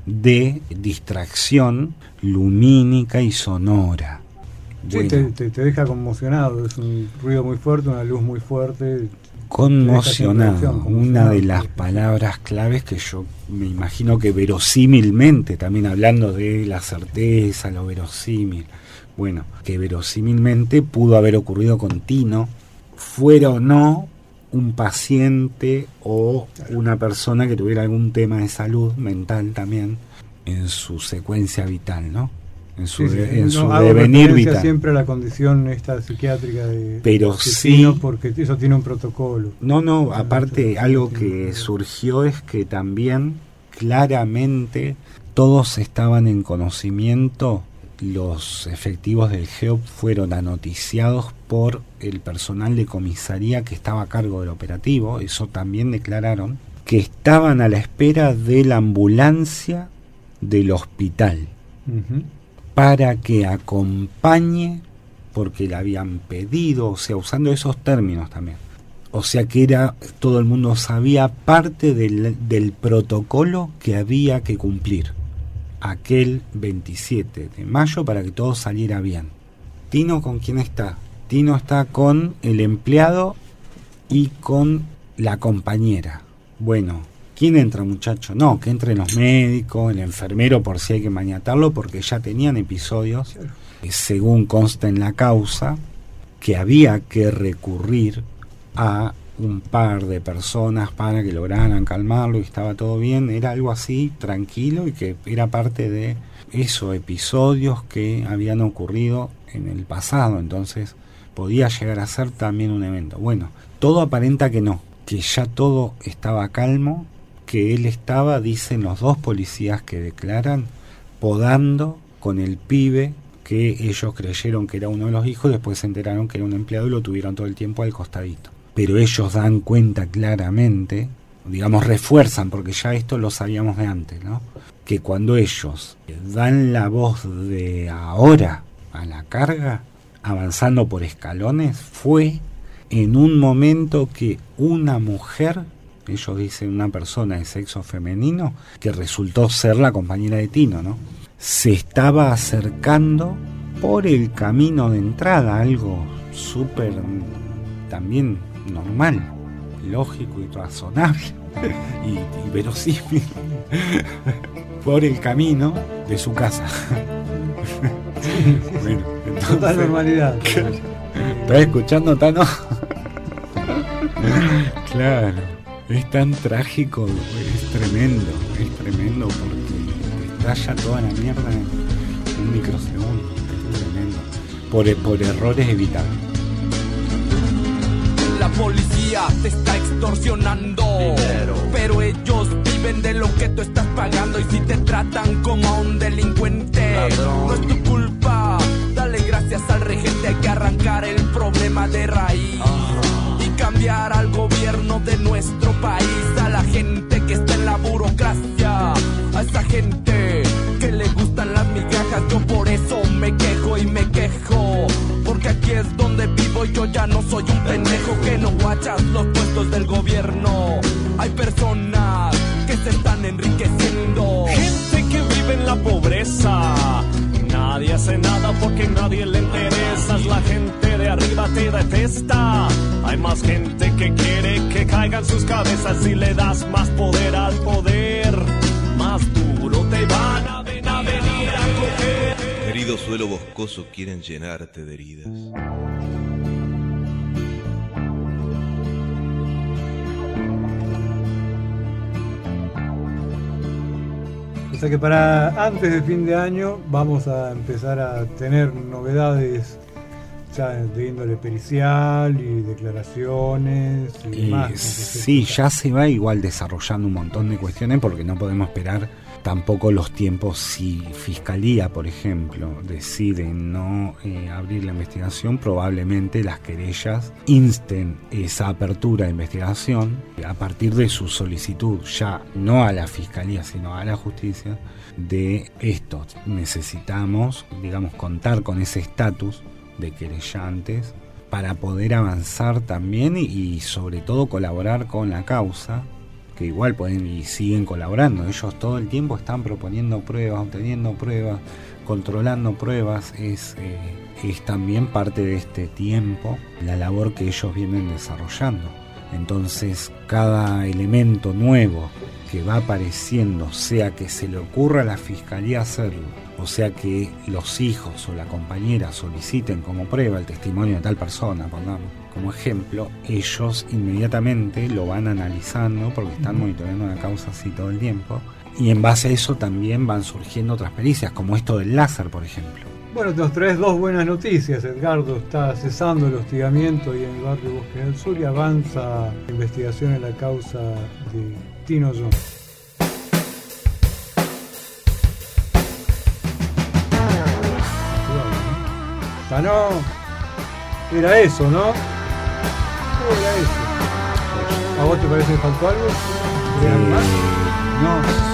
de distracción lumínica y sonora. Sí, bueno, te, te, te deja conmocionado, es un ruido muy fuerte, una luz muy fuerte. Conmocionado, una de las palabras claves que yo me imagino que verosímilmente, también hablando de la certeza, lo verosímil, bueno, que verosímilmente pudo haber ocurrido con Tino, fuera o no un paciente o una persona que tuviera algún tema de salud mental también en su secuencia vital, ¿no? En su, sí, de, sí, en no, su hago devenir vital. Siempre a la condición esta psiquiátrica de pero asesino, sí, porque eso tiene un protocolo. No, no, aparte algo que surgió es que también claramente todos estaban en conocimiento. Los efectivos del G E O P fueron anoticiados por el personal de comisaría que estaba a cargo del operativo. Eso también declararon, que estaban a la espera de la ambulancia del hospital uh-huh. para que acompañe, porque le habían pedido, o sea, usando esos términos también. O sea que era, todo el mundo sabía parte del, del protocolo que había que cumplir aquel veintisiete de mayo para que todo saliera bien. Tino, ¿con quién está? Tino está con el empleado y con la compañera. Bueno, ¿quién entra, muchacho? No, que entren los médicos, el enfermero, por si hay que maniatarlo, porque ya tenían episodios, eh, según consta en la causa, que había que recurrir a un par de personas para que lograran calmarlo y estaba todo bien. Era algo así, tranquilo, y que era parte de esos episodios que habían ocurrido en el pasado. Entonces podía llegar a ser también un evento. Bueno, todo aparenta que no, que ya todo estaba calmo, que él estaba, dicen los dos policías que declaran, podando con el pibe que ellos creyeron que era uno de los hijos, después se enteraron que era un empleado y lo tuvieron todo el tiempo al costadito. Pero ellos dan cuenta claramente, digamos refuerzan, porque ya esto lo sabíamos de antes, ¿no? Que cuando ellos dan la voz de ahora a la carga, avanzando por escalones, fue en un momento que una mujer, ellos dicen una persona de sexo femenino, que resultó ser la compañera de Tino, ¿no? Se estaba acercando por el camino de entrada, algo súper también normal, lógico y razonable y, y verosímil por el camino de su casa. Bueno, entonces, total normalidad. ¿Estás escuchando, Tano? Claro, es tan trágico, es tremendo, es tremendo porque te estalla toda la mierda en un microsegundo, es tremendo, por, por errores evitables. La policía te está extorsionando dinero, pero ellos viven de lo que tú estás pagando. Y si te tratan como a un delincuente, ladrón, no es tu culpa. Dale gracias al regente, hay que arrancar el problema de raíz uh-huh. y cambiar al gobierno de nuestro país. A la gente que está en la burocracia, a esa gente que le gustan las migajas. Yo por eso me quejo y me quejo, porque aquí es donde vivo y yo ya no soy un pendejo que no guachas los puestos del gobierno. Hay personas que se están enriqueciendo, gente que vive en la pobreza. Nadie hace nada porque nadie le interesa. La gente de arriba te detesta. Hay más gente que quiere que caigan sus cabezas. Si le das más poder al poder, más duro te van a venir a, venir a coger. Querido suelo boscoso, quieren llenarte de heridas. O sea que para antes de fin de año vamos a empezar a tener novedades ya de índole pericial y declaraciones y eh, demás. Sí, ya se va igual desarrollando un montón de cuestiones porque no podemos esperar tampoco los tiempos. Si Fiscalía, por ejemplo, decide no eh, abrir la investigación, probablemente las querellas insten esa apertura de investigación a partir de su solicitud, ya no a la Fiscalía, sino a la justicia, de esto. Necesitamos, digamos, contar con ese estatus de querellantes para poder avanzar también y, y sobre todo colaborar con la causa, que igual pueden y siguen colaborando. Ellos todo el tiempo están proponiendo pruebas, obteniendo pruebas, controlando pruebas. Es, eh, es también parte de este tiempo la labor que ellos vienen desarrollando. Entonces cada elemento nuevo que va apareciendo, sea que se le ocurra a la Fiscalía hacerlo o sea que los hijos o la compañera soliciten como prueba el testimonio de tal persona, pongamos como ejemplo, ellos inmediatamente lo van analizando porque están monitoreando una causa así todo el tiempo, y en base a eso también van surgiendo otras pericias, como esto del láser, por ejemplo. Bueno, nos traes dos buenas noticias. Edgardo está cesando el hostigamiento ahí en el barrio Bosque del Sur y avanza la investigación en la causa de Tino Jones. No, era eso, ¿no? Era eso. ¿A vos te parece que faltó algo? Eh, más? No.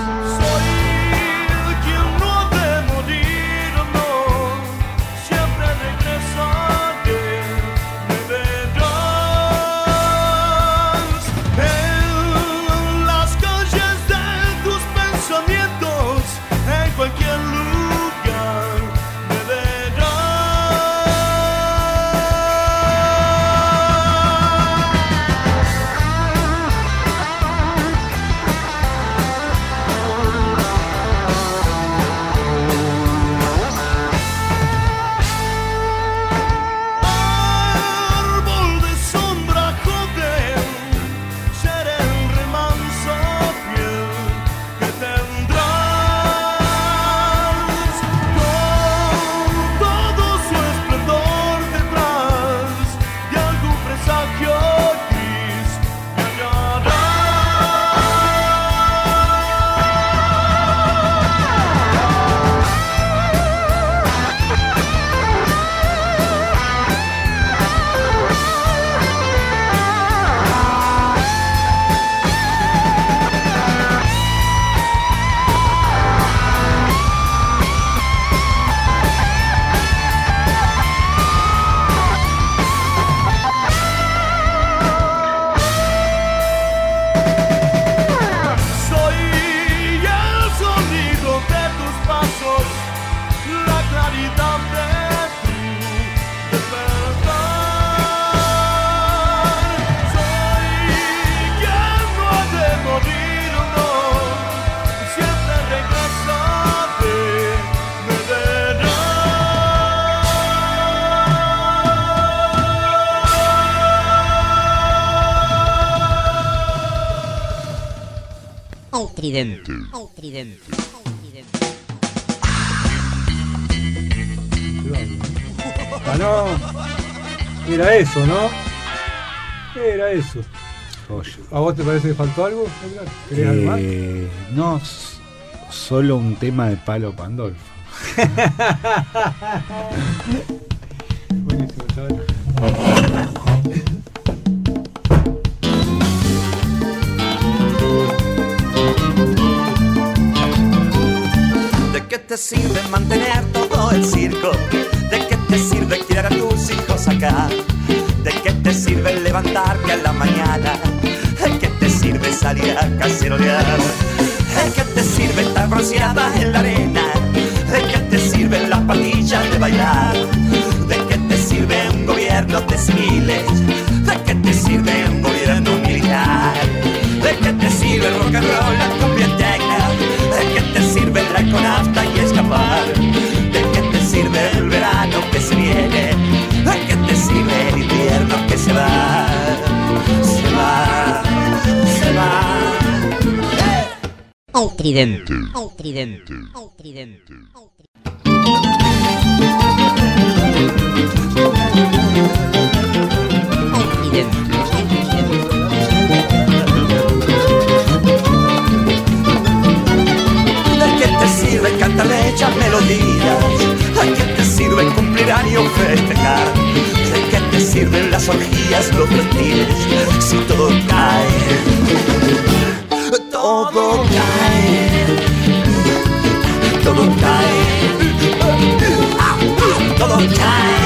Tridente. El tridente. Ah, no. Era eso, ¿no? Era eso. Oye. ¿A vos te parece que faltó algo? ¿Querés eh, algo más? No, solo un tema de Palo Pandolfo. Buenísimo, chaval. ¿De qué te sirve mantener todo el circo? ¿De qué te sirve criar a tus hijos acá? ¿De qué te sirve levantarte a la mañana? ¿De qué te sirve salir a cacerolear? ¿De qué te sirve estar bronceada en la arena? ¿De qué te sirven las patillas de bailar? ¿De qué te sirve un gobierno de civiles? ¿De qué te sirve un gobierno militar? ¿De qué te sirve el rock and roll, la cumbia tecna? ¿De qué te sirve la econafta y escapar? ¿De qué te sirve el verano que se viene? ¿De qué te sirve el invierno que se va? Se va, se va. El tridente. El tridente. El tridente. ¿De qué te sirve cantar hechas melodías? ¿De qué te sirve cumplir años o festejar? ¿De qué te sirven las orgías, los vestidos? Si todo cae, todo cae, todo cae, todo cae.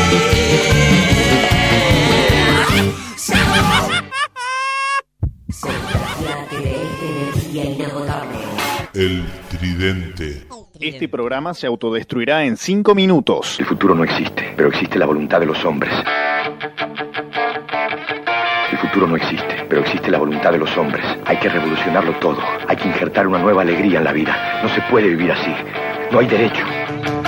El tridente. Este programa se autodestruirá en cinco minutos. El futuro no existe, pero existe la voluntad de los hombres. El futuro no existe, pero existe la voluntad de los hombres. Hay que revolucionarlo todo. Hay que injertar una nueva alegría en la vida. No se puede vivir así. No hay derecho.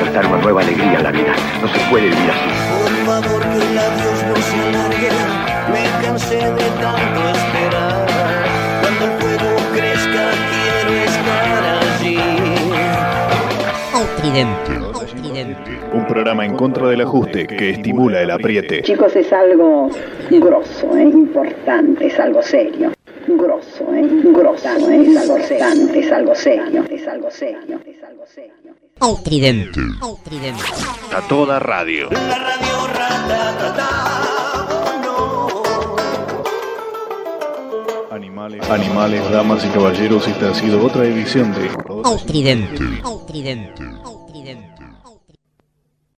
insertar una nueva alegría en la vida. No se puede vivir así. Por favor, que el adiós no se alargue. Me cansé de tanto esperar. Cuando el fuego crezca, quiero estar allí. El tridente. El tridente. Un programa en contra del ajuste que estimula el apriete. Chicos, es algo grosso, ¿eh? Importante, es algo serio. Grosso, ¿eh? Grosso, ¿eh? Es algo serio, es algo serio, es algo serio, es algo serio. El tridente. El tridente. A toda radio. La radio ratatata, oh no. Animales, animales, damas y caballeros, esta ha sido otra edición de El tridente. El tridente. El tridente.